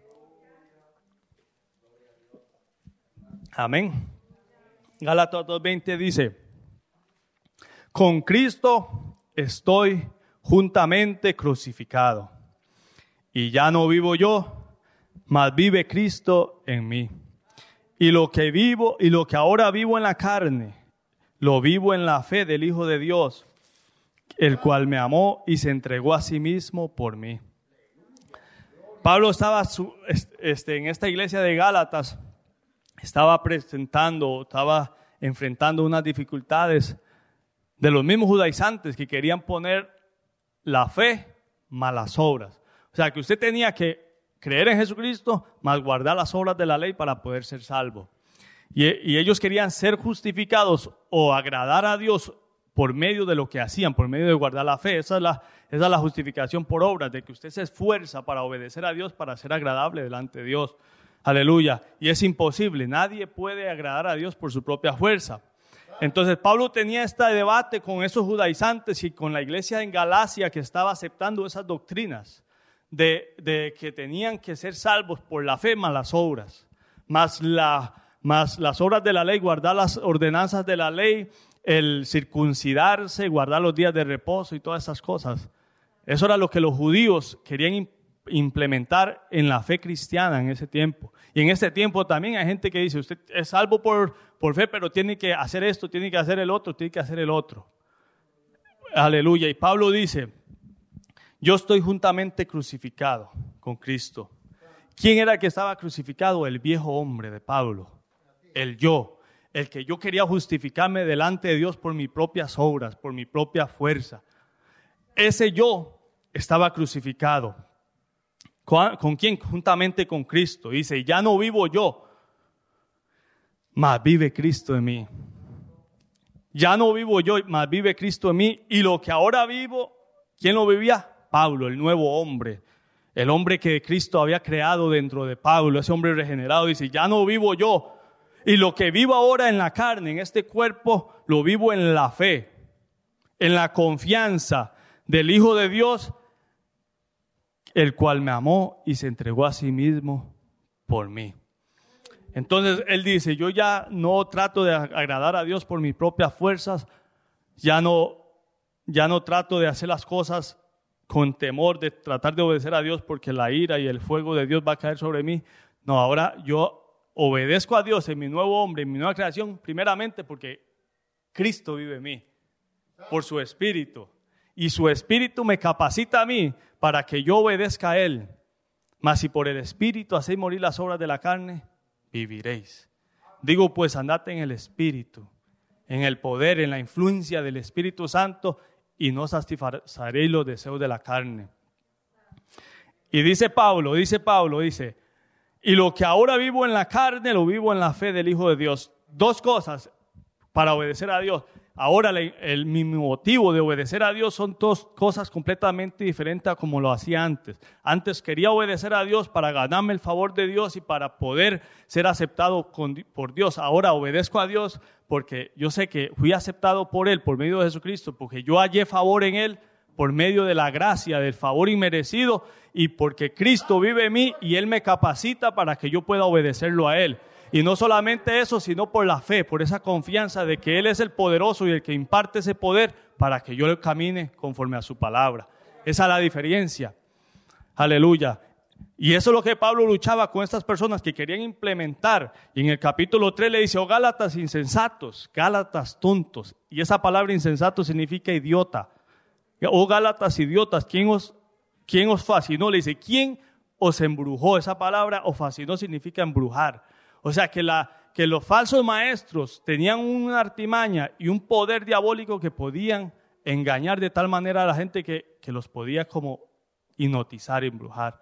Amén. Gálatas dos veinte dice, con Cristo estoy juntamente crucificado, y ya no vivo yo, mas vive Cristo en mí. Y lo que vivo, y lo que ahora vivo en la carne, lo vivo en la fe del Hijo de Dios, el cual me amó y se entregó a sí mismo por mí. Pablo estaba su, este, en esta iglesia de Gálatas, estaba presentando, estaba enfrentando unas dificultades de los mismos judaizantes que querían poner la fe más las obras. O sea, que usted tenía que creer en Jesucristo más guardar las obras de la ley para poder ser salvo. Y, y ellos querían ser justificados o agradar a Dios por medio de lo que hacían, por medio de guardar la fe. Esa es la, esa es la justificación por obras, de que usted se esfuerza para obedecer a Dios, para ser agradable delante de Dios. Aleluya. Y es imposible, nadie puede agradar a Dios por su propia fuerza. Entonces Pablo tenía este debate con esos judaizantes y con la iglesia en Galacia que estaba aceptando esas doctrinas de, de que tenían que ser salvos por la fe más las obras, más, la, más las obras de la ley, guardar las ordenanzas de la ley, el circuncidarse, guardar los días de reposo y todas esas cosas. Eso era lo que los judíos querían implementar en la fe cristiana en ese tiempo. Y en este tiempo también hay gente que dice, usted es salvo por, por fe, pero tiene que hacer esto, tiene que hacer el otro, tiene que hacer el otro. Aleluya. Y Pablo dice, yo estoy juntamente crucificado con Cristo. ¿Quién era el que estaba crucificado? El viejo hombre de Pablo, el yo. El que yo quería justificarme delante de Dios por mis propias obras, por mi propia fuerza. Ese yo estaba crucificado. ¿Con, con quién? Juntamente con Cristo. Dice, ya no vivo yo, mas vive Cristo en mí. Ya no vivo yo, mas vive Cristo en mí. Y lo que ahora vivo, ¿quién lo vivía? Pablo, el nuevo hombre. El hombre que Cristo había creado dentro de Pablo, ese hombre regenerado. Dice, ya no vivo yo. Y lo que vivo ahora en la carne, en este cuerpo, lo vivo en la fe, en la confianza del Hijo de Dios, el cual me amó y se entregó a sí mismo por mí. Entonces él dice, yo ya no trato de agradar a Dios por mis propias fuerzas, ya no, ya no trato de hacer las cosas con temor, de tratar de obedecer a Dios porque la ira y el fuego de Dios va a caer sobre mí. No, ahora yo obedezco a Dios en mi nuevo hombre, en mi nueva creación, primeramente porque Cristo vive en mí, por su Espíritu. Y su Espíritu me capacita a mí para que yo obedezca a Él. Mas si por el Espíritu hacéis morir las obras de la carne, viviréis. Digo pues, andad en el Espíritu, en el poder, en la influencia del Espíritu Santo, y no satisfaréis los deseos de la carne. Y dice Pablo, dice Pablo, dice, y lo que ahora vivo en la carne, lo vivo en la fe del Hijo de Dios. Dos cosas para obedecer a Dios. Ahora el, el, mi motivo de obedecer a Dios son dos cosas completamente diferentes a como lo hacía antes. Antes quería obedecer a Dios para ganarme el favor de Dios y para poder ser aceptado con, por Dios. Ahora obedezco a Dios porque yo sé que fui aceptado por Él, por medio de Jesucristo, porque yo hallé favor en Él, por medio de la gracia, del favor inmerecido, y porque Cristo vive en mí y Él me capacita para que yo pueda obedecerlo a Él. Y no solamente eso, sino por la fe, por esa confianza de que Él es el poderoso y el que imparte ese poder para que yo camine conforme a su palabra. Esa es la diferencia. Aleluya. Y eso es lo que Pablo luchaba con estas personas que querían implementar. Y en el capítulo tres le dice, oh Gálatas insensatos, Gálatas tontos. Y esa palabra insensato significa idiota. Oh Gálatas idiotas, ¿quién os, quién os fascinó? Le dice, ¿quién os embrujó? Esa palabra, o fascinó, significa embrujar. O sea, que, la, que los falsos maestros tenían una artimaña y un poder diabólico que podían engañar de tal manera a la gente que, que los podía como hipnotizar, embrujar.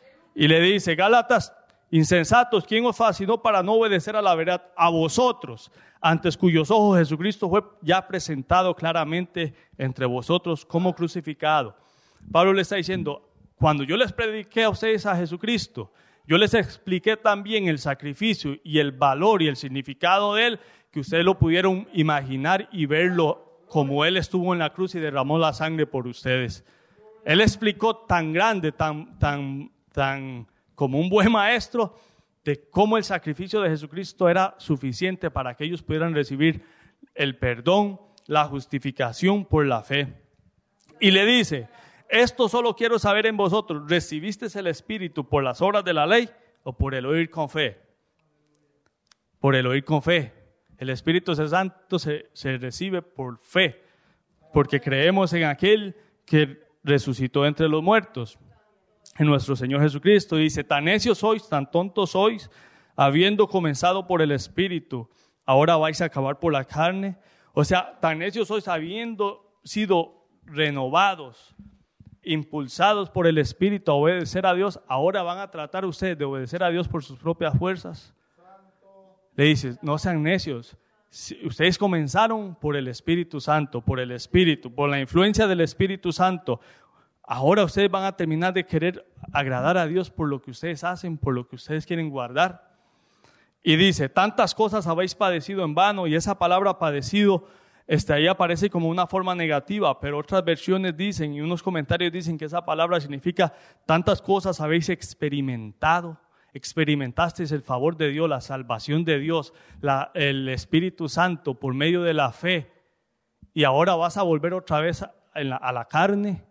Y le dice, Gálatas insensatos, ¿quién os fascinó para no obedecer a la verdad? A vosotros, antes cuyos ojos Jesucristo fue ya presentado claramente entre vosotros como crucificado. Pablo le está diciendo, cuando yo les prediqué a ustedes a Jesucristo, yo les expliqué también el sacrificio y el valor y el significado de Él, que ustedes lo pudieron imaginar y verlo como Él estuvo en la cruz y derramó la sangre por ustedes. Él explicó tan grande, tan, tan, tan como un buen maestro, de cómo el sacrificio de Jesucristo era suficiente para que ellos pudieran recibir el perdón, la justificación por la fe. Y le dice, esto solo quiero saber en vosotros, ¿recibiste el Espíritu por las obras de la ley o por el oír con fe? Por el oír con fe. El Espíritu Santo se, se recibe por fe, porque creemos en aquel que resucitó entre los muertos, en nuestro Señor Jesucristo. Dice, tan necios sois, tan tontos sois, habiendo comenzado por el Espíritu, ahora vais a acabar por la carne. O sea, tan necios sois, habiendo sido renovados, impulsados por el Espíritu a obedecer a Dios, ahora van a tratar ustedes de obedecer a Dios por sus propias fuerzas. Le dice, no sean necios, Si ustedes comenzaron por el Espíritu Santo, por el Espíritu, por la influencia del Espíritu Santo. Ahora ustedes van a terminar de querer agradar a Dios por lo que ustedes hacen, por lo que ustedes quieren guardar. Y dice, tantas cosas habéis padecido en vano, y esa palabra padecido, este, ahí aparece como una forma negativa, pero otras versiones dicen, y unos comentarios dicen que esa palabra significa, tantas cosas habéis experimentado. Experimentasteis el favor de Dios, la salvación de Dios, la, el Espíritu Santo por medio de la fe, y ahora vas a volver otra vez a, a, la, a la carne,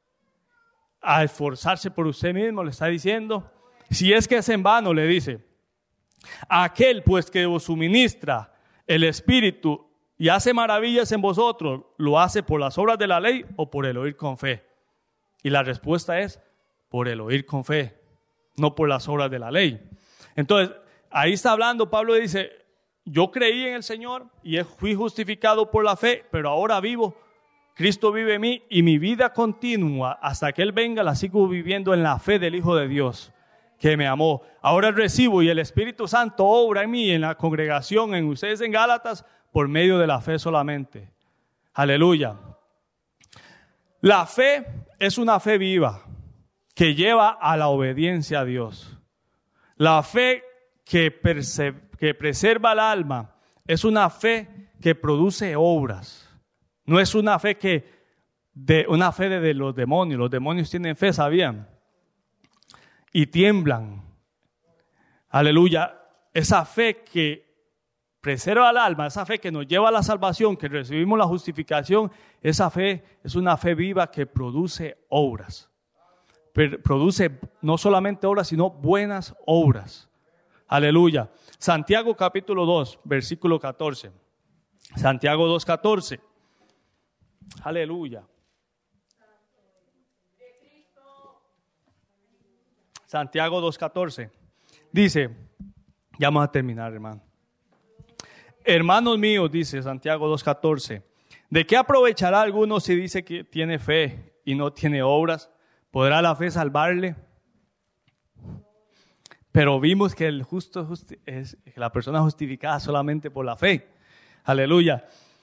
a esforzarse por usted mismo, le está diciendo. Si es que es en vano, le dice, aquel pues que os suministra el Espíritu y hace maravillas en vosotros, ¿lo hace por las obras de la ley o por el oír con fe? Y la respuesta es, por el oír con fe, no por las obras de la ley. Entonces, ahí está hablando, Pablo dice, yo creí en el Señor y fui justificado por la fe, pero ahora vivo, Cristo vive en mí, y mi vida continua hasta que Él venga la sigo viviendo en la fe del Hijo de Dios, que me amó. Ahora recibo, y el Espíritu Santo obra en mí, en la congregación, en ustedes en Gálatas, por medio de la fe solamente. Aleluya. La fe es una fe viva, que lleva a la obediencia a Dios. La fe que, perse- que preserva el alma es una fe que produce obras. No es una fe que de una fe de, de los demonios. Los demonios tienen fe, ¿sabían? Y tiemblan. Aleluya. Esa fe que preserva el alma, esa fe que nos lleva a la salvación, que recibimos la justificación, esa fe es una fe viva que produce obras. Produce no solamente obras, sino buenas obras. Aleluya. Santiago capítulo dos, versículo catorce. Santiago dos, catorce. Aleluya. Santiago dos, catorce. Dice, ya vamos a terminar, hermano. Hermanos míos, dice Santiago dos, catorce. ¿De qué aprovechará alguno si dice que tiene fe y no tiene obras? ¿Podrá la fe salvarle? Pero vimos que el justo justi- es la persona justificada solamente por la fe. Aleluya.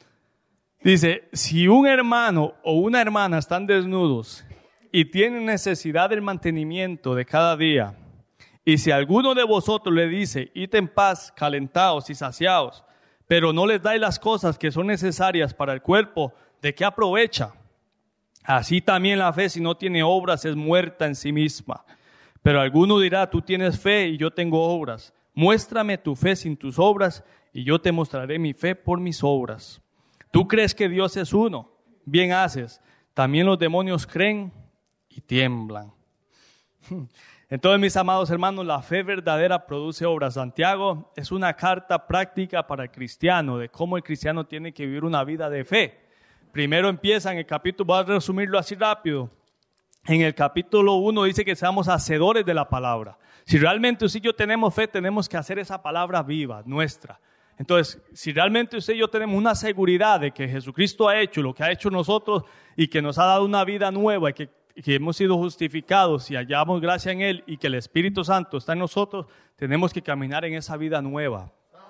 Dice, si un hermano o una hermana están desnudos y tienen necesidad del mantenimiento de cada día, y si alguno de vosotros le dice, id en paz, calentaos y saciaos, pero no les dais las cosas que son necesarias para el cuerpo, ¿de qué aprovecha? Así también la fe, si no tiene obras, es muerta en sí misma. Pero alguno dirá, tú tienes fe y yo tengo obras. Muéstrame tu fe sin tus obras y yo te mostraré mi fe por mis obras. Tú crees que Dios es uno, bien haces. También los demonios creen y tiemblan. Entonces, mis amados hermanos, la fe verdadera produce obras. Santiago es una carta práctica para el cristiano, de cómo el cristiano tiene que vivir una vida de fe. Primero empieza en el capítulo, voy a resumirlo así rápido. En el capítulo uno dice que seamos hacedores de la palabra. Si realmente usted y yo tenemos fe, tenemos que hacer esa palabra viva, nuestra. Entonces, si realmente usted y yo tenemos una seguridad de que Jesucristo ha hecho lo que ha hecho nosotros y que nos ha dado una vida nueva y que, que hemos sido justificados y hallamos gracia en Él y que el Espíritu Santo está en nosotros, tenemos que caminar en esa vida nueva,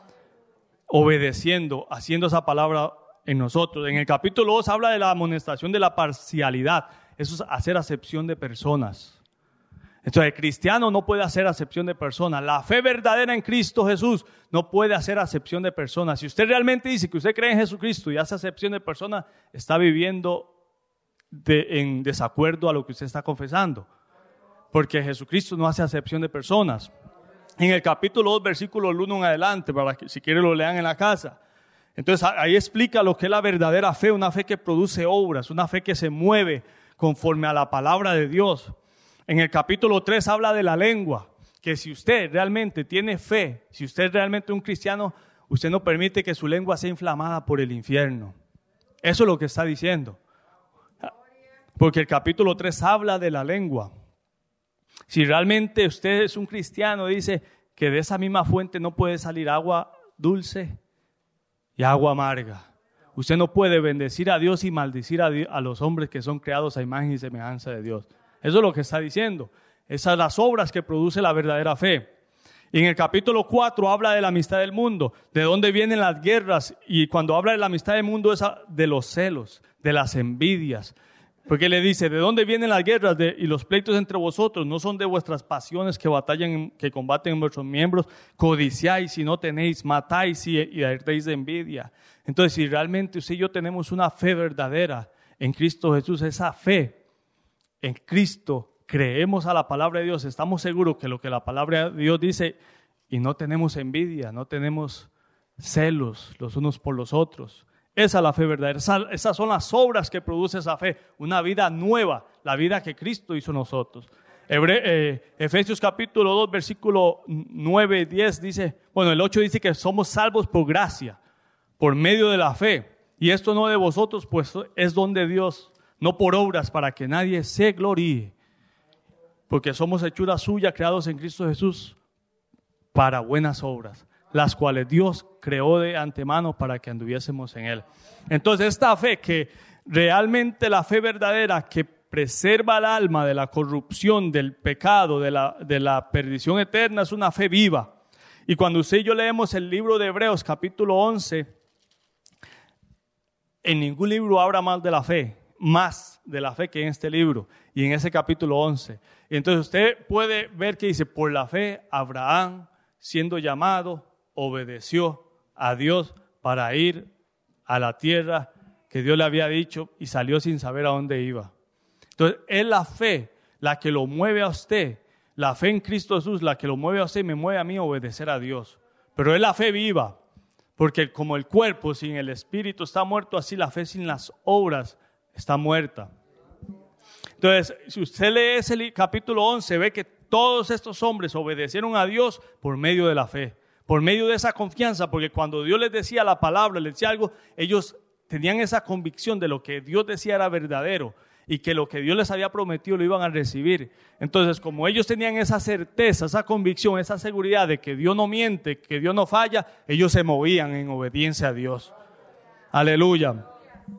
obedeciendo, haciendo esa palabra en nosotros. En el capítulo dos habla de la amonestación de la parcialidad. Eso es hacer acepción de personas. Entonces, el cristiano no puede hacer acepción de personas. La fe verdadera en Cristo Jesús no puede hacer acepción de personas. Si usted realmente dice que usted cree en Jesucristo y hace acepción de personas, está viviendo de, en desacuerdo a lo que usted está confesando. Porque Jesucristo no hace acepción de personas. En el capítulo dos, versículo uno en adelante, para que si quieren lo lean en la casa. Entonces, ahí explica lo que es la verdadera fe, una fe que produce obras, una fe que se mueve conforme a la palabra de Dios. En el capítulo tres habla de la lengua, que si usted realmente tiene fe, si usted es realmente un cristiano, usted no permite que su lengua sea inflamada por el infierno. Eso es lo que está diciendo. Porque el capítulo tres habla de la lengua. Si realmente usted es un cristiano, dice que de esa misma fuente no puede salir agua dulce y agua amarga. Usted no puede bendecir a Dios y maldecir a, Dios, a los hombres que son creados a imagen y semejanza de Dios. Eso es lo que está diciendo. Esas son las obras que produce la verdadera fe. Y en el capítulo cuatro habla de la amistad del mundo, de dónde vienen las guerras. Y cuando habla de la amistad del mundo es de los celos, de las envidias. Porque le dice, ¿de dónde vienen las guerras de, y los pleitos entre vosotros? No son de vuestras pasiones que batallan, que combaten en vuestros miembros. Codiciáis y no tenéis, matáis y, y ardéis de envidia. Entonces, si realmente usted y yo tenemos una fe verdadera en Cristo Jesús, esa fe en Cristo, creemos a la palabra de Dios, estamos seguros que lo que la palabra de Dios dice, y no tenemos envidia, no tenemos celos los unos por los otros. Esa es la fe verdadera. Esa, esas son las obras que produce esa fe. Una vida nueva, la vida que Cristo hizo en nosotros. Hebre, eh, Efesios capítulo dos, versículo nueve y diez dice, bueno, el ocho dice que somos salvos por gracia, por medio de la fe. Y esto no de vosotros, pues es don de Dios, no por obras, para que nadie se gloríe. Porque somos hechura suya, creados en Cristo Jesús, para buenas obras, las cuales Dios creó de antemano para que anduviésemos en Él. Entonces, esta fe que realmente la fe verdadera que preserva el alma de la corrupción, del pecado, de la, de la perdición eterna, es una fe viva. Y cuando usted y yo leemos el libro de Hebreos, capítulo once, en ningún libro habla más de la fe, más de la fe que en este libro y en ese capítulo once. Y entonces usted puede ver que dice, por la fe, Abraham, siendo llamado, obedeció a Dios para ir a la tierra que Dios le había dicho y salió sin saber a dónde iba. Entonces, es la fe la que lo mueve a usted, la fe en Cristo Jesús, la que lo mueve a usted y me mueve a mí a obedecer a Dios. Pero es la fe viva, porque como el cuerpo sin el espíritu está muerto, así la fe sin las obras está muerta. Entonces, si usted lee ese capítulo once, ve que todos estos hombres obedecieron a Dios por medio de la fe, por medio de esa confianza, porque cuando Dios les decía la palabra, les decía algo, ellos tenían esa convicción de lo que Dios decía era verdadero y que lo que Dios les había prometido lo iban a recibir. Entonces, como ellos tenían esa certeza, esa convicción, esa seguridad de que Dios no miente, que Dios no falla, ellos se movían en obediencia a Dios. Aleluya.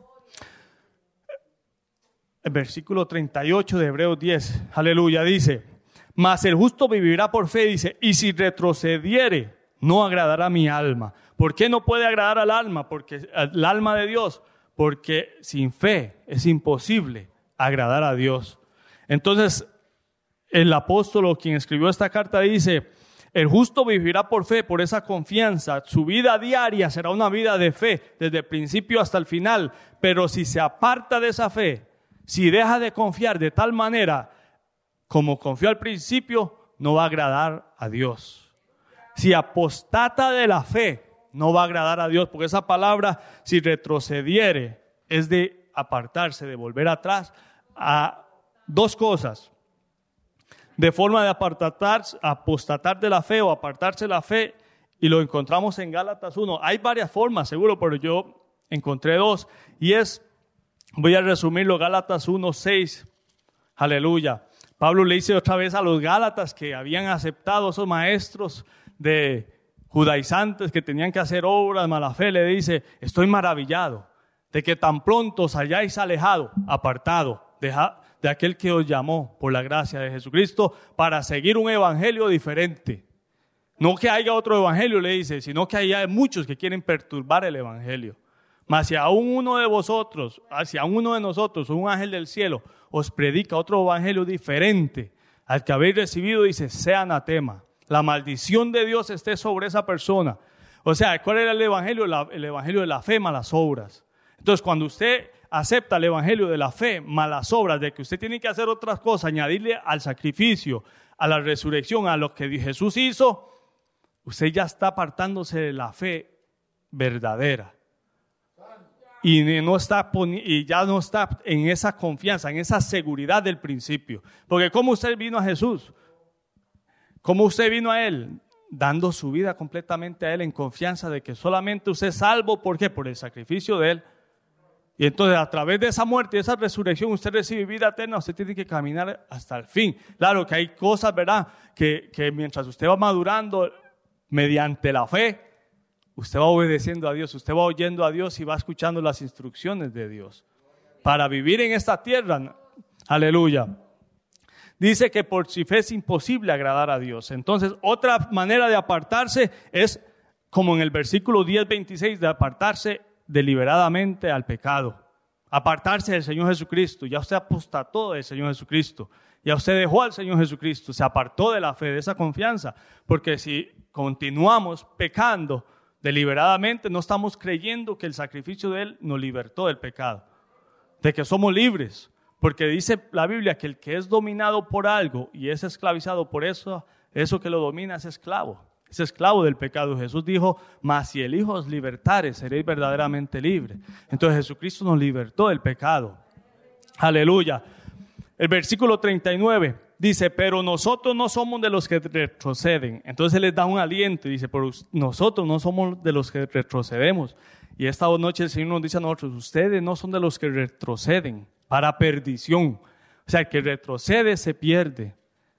El versículo treinta y ocho de Hebreos diez, aleluya, dice, mas el justo vivirá por fe, dice, y si retrocediere, no agradará a mi alma. ¿Por qué no puede agradar al alma? Porque el alma de Dios, porque sin fe es imposible agradar a Dios. Entonces, el apóstol, quien escribió esta carta, dice, el justo vivirá por fe, por esa confianza. Su vida diaria será una vida de fe, desde el principio hasta el final. Pero si se aparta de esa fe, si deja de confiar de tal manera como confió al principio, no va a agradar a Dios. Si apostata de la fe, no va a agradar a Dios, porque esa palabra, si retrocediere, es de apartarse, de volver atrás a dos cosas. De forma de apartar, apostatar de la fe o apartarse de la fe, y lo encontramos en Gálatas uno. Hay varias formas, seguro, pero yo encontré dos, y es, voy a resumirlo, Gálatas uno, seis, aleluya. Pablo le dice otra vez a los Gálatas que habían aceptado esos maestros de judaizantes que tenían que hacer obras, mala fe, le dice, estoy maravillado de que tan pronto os hayáis alejado, apartado de, de aquel que os llamó por la gracia de Jesucristo para seguir un evangelio diferente. No que haya otro evangelio, le dice, sino que hay muchos que quieren perturbar el evangelio. Mas si aún uno de vosotros, si aún uno de nosotros, un ángel del cielo, os predica otro evangelio diferente al que habéis recibido, dice, sea anatema. La maldición de Dios esté sobre esa persona. O sea, ¿cuál era el evangelio? La, el evangelio de la fe, malas obras. Entonces, cuando usted acepta el evangelio de la fe, malas obras, de que usted tiene que hacer otras cosas, añadirle al sacrificio, a la resurrección, a lo que Jesús hizo, usted ya está apartándose de la fe verdadera. Y, no está, y ya no está en esa confianza, en esa seguridad del principio. Porque ¿cómo usted vino a Jesús? ¿Cómo usted vino a Él? Dando su vida completamente a Él en confianza de que solamente usted es salvo. ¿Por qué? Por el sacrificio de Él. Y entonces a través de esa muerte y esa resurrección usted recibe vida eterna. Usted tiene que caminar hasta el fin. Claro que hay cosas, ¿verdad? Que, que mientras usted va madurando mediante la fe, usted va obedeciendo a Dios, usted va oyendo a Dios y va escuchando las instrucciones de Dios para vivir en esta tierra. Aleluya. Dice que por su fe es imposible agradar a Dios. Entonces, otra manera de apartarse es, como en el versículo diez veintiséis, de apartarse deliberadamente al pecado. Apartarse del Señor Jesucristo. Ya usted apostató del Señor Jesucristo. Ya usted dejó al Señor Jesucristo. Se apartó de la fe, de esa confianza. Porque si continuamos pecando deliberadamente, no estamos creyendo que el sacrificio de Él nos libertó del pecado. De que somos libres. Porque dice la Biblia que el que es dominado por algo y es esclavizado por eso, eso que lo domina es esclavo. Es esclavo del pecado. Jesús dijo, mas si el Hijo os libertare, seréis verdaderamente libres. Entonces Jesucristo nos libertó del pecado. Aleluya. El versículo treinta y nueve dice, pero nosotros no somos de los que retroceden. Entonces Él les da un aliento y dice, pero nosotros no somos de los que retrocedemos. Y esta noche el Señor nos dice a nosotros, ustedes no son de los que retroceden para perdición. O sea, el que retrocede se pierde.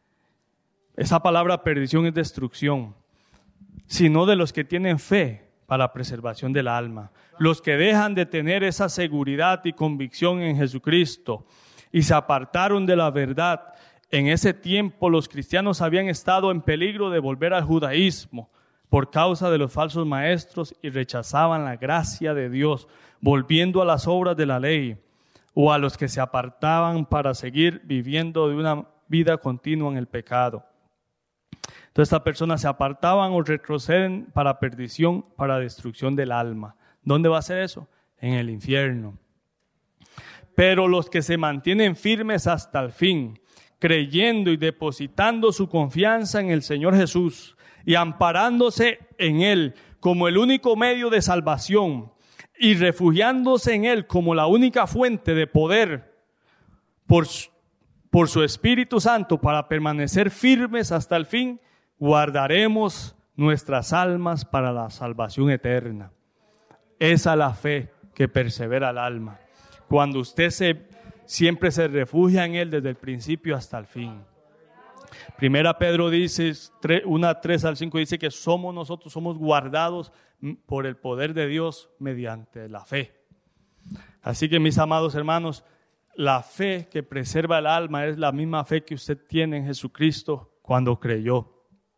Esa palabra perdición es destrucción. Sino de los que tienen fe para preservación del alma. Los que dejan de tener esa seguridad y convicción en Jesucristo y se apartaron de la verdad. En ese tiempo los cristianos habían estado en peligro de volver al judaísmo por causa de los falsos maestros y rechazaban la gracia de Dios, volviendo a las obras de la ley, o a los que se apartaban para seguir viviendo de una vida continua en el pecado. Entonces estas personas se apartaban o retroceden para perdición, para destrucción del alma. ¿Dónde va a ser eso? En el infierno. Pero los que se mantienen firmes hasta el fin, creyendo y depositando su confianza en el Señor Jesús y amparándose en Él como el único medio de salvación y refugiándose en Él como la única fuente de poder por su, por su Espíritu Santo para permanecer firmes hasta el fin, guardaremos nuestras almas para la salvación eterna. Esa es la fe que persevera el alma. Cuando usted se, siempre se refugia en Él desde el principio hasta el fin. Primera Pedro dice, una tres al cinco dice que somos nosotros, somos guardados por el poder de Dios mediante la fe. Así que mis amados hermanos, la fe que preserva el alma es la misma fe que usted tiene en Jesucristo cuando creyó.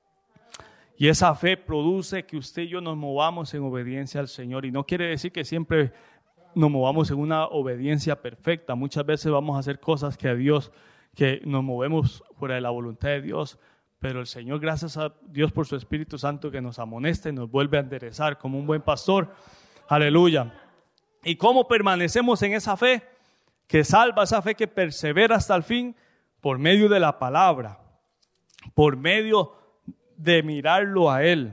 Y esa fe produce que usted y yo nos movamos en obediencia al Señor. Y no quiere decir que siempre nos movamos en una obediencia perfecta. Muchas veces vamos a hacer cosas que a Dios, que nos movemos fuera de la voluntad de Dios. Pero el Señor, gracias a Dios por su Espíritu Santo que nos amonesta y nos vuelve a enderezar como un buen pastor. Aleluya. ¿Y cómo permanecemos en esa fe que salva, esa fe que persevera hasta el fin? Por medio de la palabra, por medio de mirarlo a Él.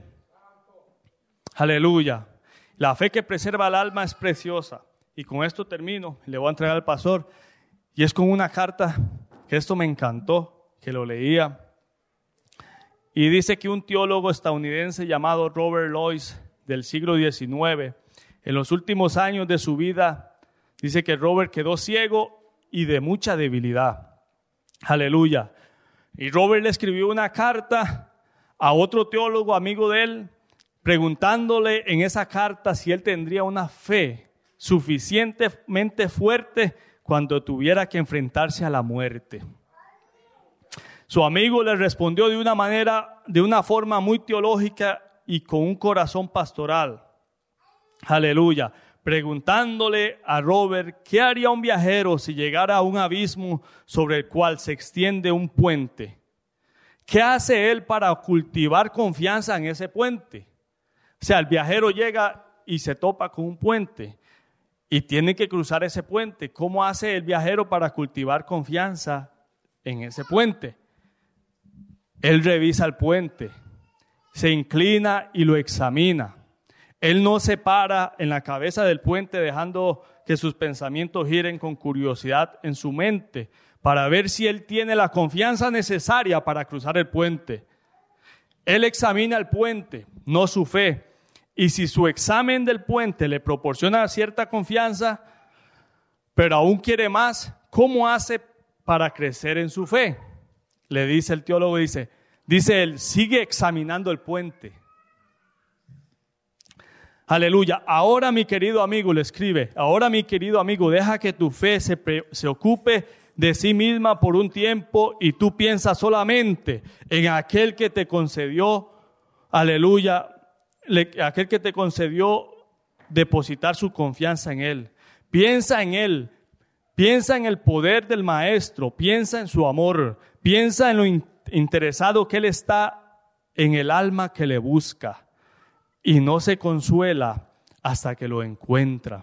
Aleluya. La fe que preserva el alma es preciosa. Y con esto termino, le voy a entregar al pastor. Y es con una carta que esto me encantó, que lo leía. Y dice que un teólogo estadounidense llamado Robert Lois del siglo diecinueve, en los últimos años de su vida, dice que Robert quedó ciego y de mucha debilidad. Aleluya. Y Robert le escribió una carta a otro teólogo amigo de él, preguntándole en esa carta si él tendría una fe suficientemente fuerte cuando tuviera que enfrentarse a la muerte. Su amigo le respondió de una manera, de una forma muy teológica y con un corazón pastoral. Aleluya. Preguntándole a Robert, ¿qué haría un viajero si llegara a un abismo sobre el cual se extiende un puente? ¿Qué hace él para cultivar confianza en ese puente? O sea, el viajero llega y se topa con un puente y tiene que cruzar ese puente. ¿Cómo hace el viajero para cultivar confianza en ese puente? Él revisa el puente, se inclina y lo examina. Él no se para en la cabeza del puente dejando que sus pensamientos giren con curiosidad en su mente para ver si él tiene la confianza necesaria para cruzar el puente. Él examina el puente, no su fe. Y si su examen del puente le proporciona cierta confianza, pero aún quiere más, ¿cómo hace para crecer en su fe? Le dice el teólogo, dice, dice él, sigue examinando el puente. Aleluya. Ahora mi querido amigo, le escribe, ahora mi querido amigo, deja que tu fe se, pre, se ocupe de sí misma por un tiempo y tú piensas solamente en aquel que te concedió, aleluya, le, aquel que te concedió depositar su confianza en Él. Piensa en Él, piensa en el poder del Maestro, piensa en su amor, piensa en lo in- interesado que Él está en el alma que le busca y no se consuela hasta que lo encuentra.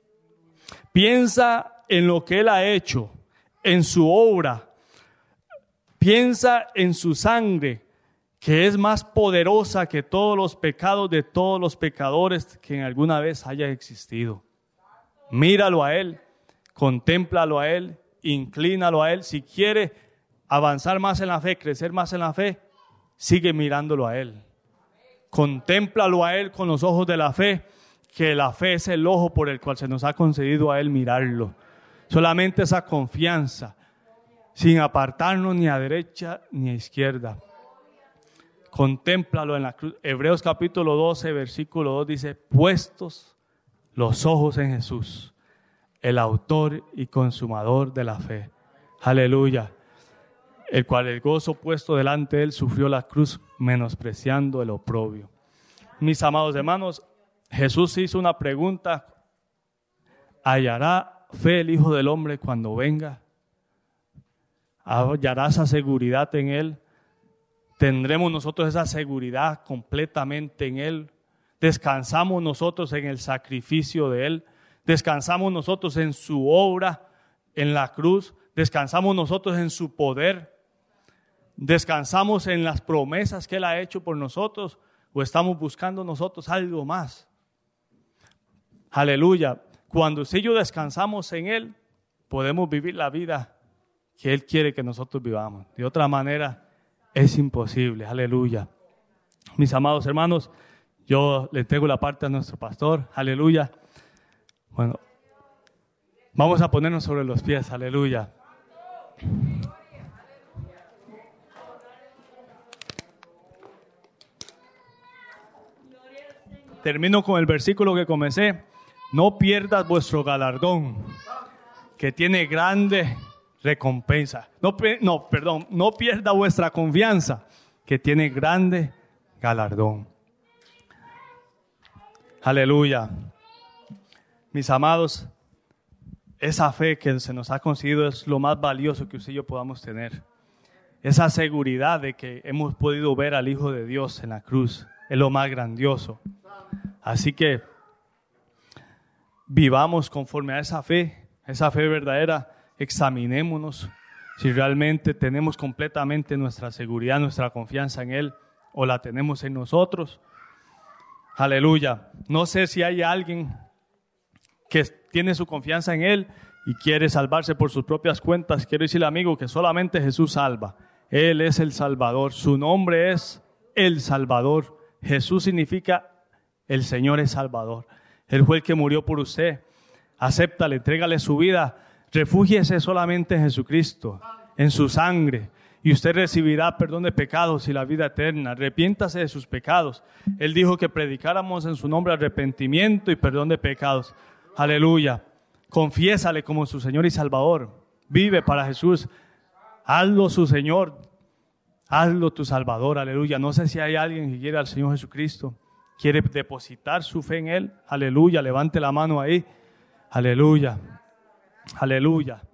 Piensa en lo que Él ha hecho, en su obra. Piensa en su sangre, que es más poderosa que todos los pecados de todos los pecadores que en alguna vez haya existido. Míralo a Él, contémplalo a Él, inclínalo a Él. Si quiere avanzar más en la fe, crecer más en la fe, sigue mirándolo a Él. Contémplalo a Él con los ojos de la fe, que la fe es el ojo por el cual se nos ha concedido a Él mirarlo. Solamente esa confianza, sin apartarnos ni a derecha ni a izquierda. Contémplalo en la cruz. Hebreos capítulo doce, versículo dos dice, puestos los ojos en Jesús, el autor y consumador de la fe. Aleluya. El cual el gozo puesto delante de Él sufrió la cruz, menospreciando el oprobio. Mis amados hermanos, Jesús hizo una pregunta: ¿hallará fe el Hijo del Hombre cuando venga? ¿Hallará esa seguridad en Él? ¿Tendremos nosotros esa seguridad completamente en Él? ¿Descansamos nosotros en el sacrificio de Él? ¿Descansamos nosotros en su obra en la cruz? ¿Descansamos nosotros en su poder? ¿Descansamos en las promesas que Él ha hecho por nosotros? ¿O estamos buscando nosotros algo más? Aleluya. Cuando usted y yo descansamos en Él, podemos vivir la vida que Él quiere que nosotros vivamos. De otra manera, es imposible. Aleluya. Mis amados hermanos, yo le entrego la parte a nuestro pastor. Aleluya. Bueno, vamos a ponernos sobre los pies. Aleluya. Termino con el versículo que comencé. No pierdas vuestro galardón, que tiene grande recompensa. No, no, perdón, no pierda vuestra confianza, que tiene grande galardón. Aleluya. Mis amados, esa fe que se nos ha concedido es lo más valioso que usted y yo podamos tener. Esa seguridad de que hemos podido ver al Hijo de Dios en la cruz es lo más grandioso. Así que vivamos conforme a esa fe, esa fe verdadera. Examinémonos si realmente tenemos completamente nuestra seguridad, nuestra confianza en Él, o la tenemos en nosotros. Aleluya. No sé si hay alguien que tiene su confianza en Él y quiere salvarse por sus propias cuentas. Quiero decirle, amigo, que solamente Jesús salva. Él es el Salvador. Su nombre es el Salvador. Jesús significa el Señor es Salvador. Él fue el que murió por usted. Acéptale, entrégale su vida. Refúgiese solamente en Jesucristo, en su sangre, y usted recibirá perdón de pecados y la vida eterna. Arrepiéntase de sus pecados. Él dijo que predicáramos en su nombre arrepentimiento y perdón de pecados. Aleluya. Confiésale como su Señor y Salvador. Vive para Jesús. Hazlo su Señor. Hazlo tu Salvador. Aleluya. No sé si hay alguien que quiere al Señor Jesucristo. Quiere depositar su fe en Él. Aleluya. Levante la mano ahí. Aleluya. Aleluya.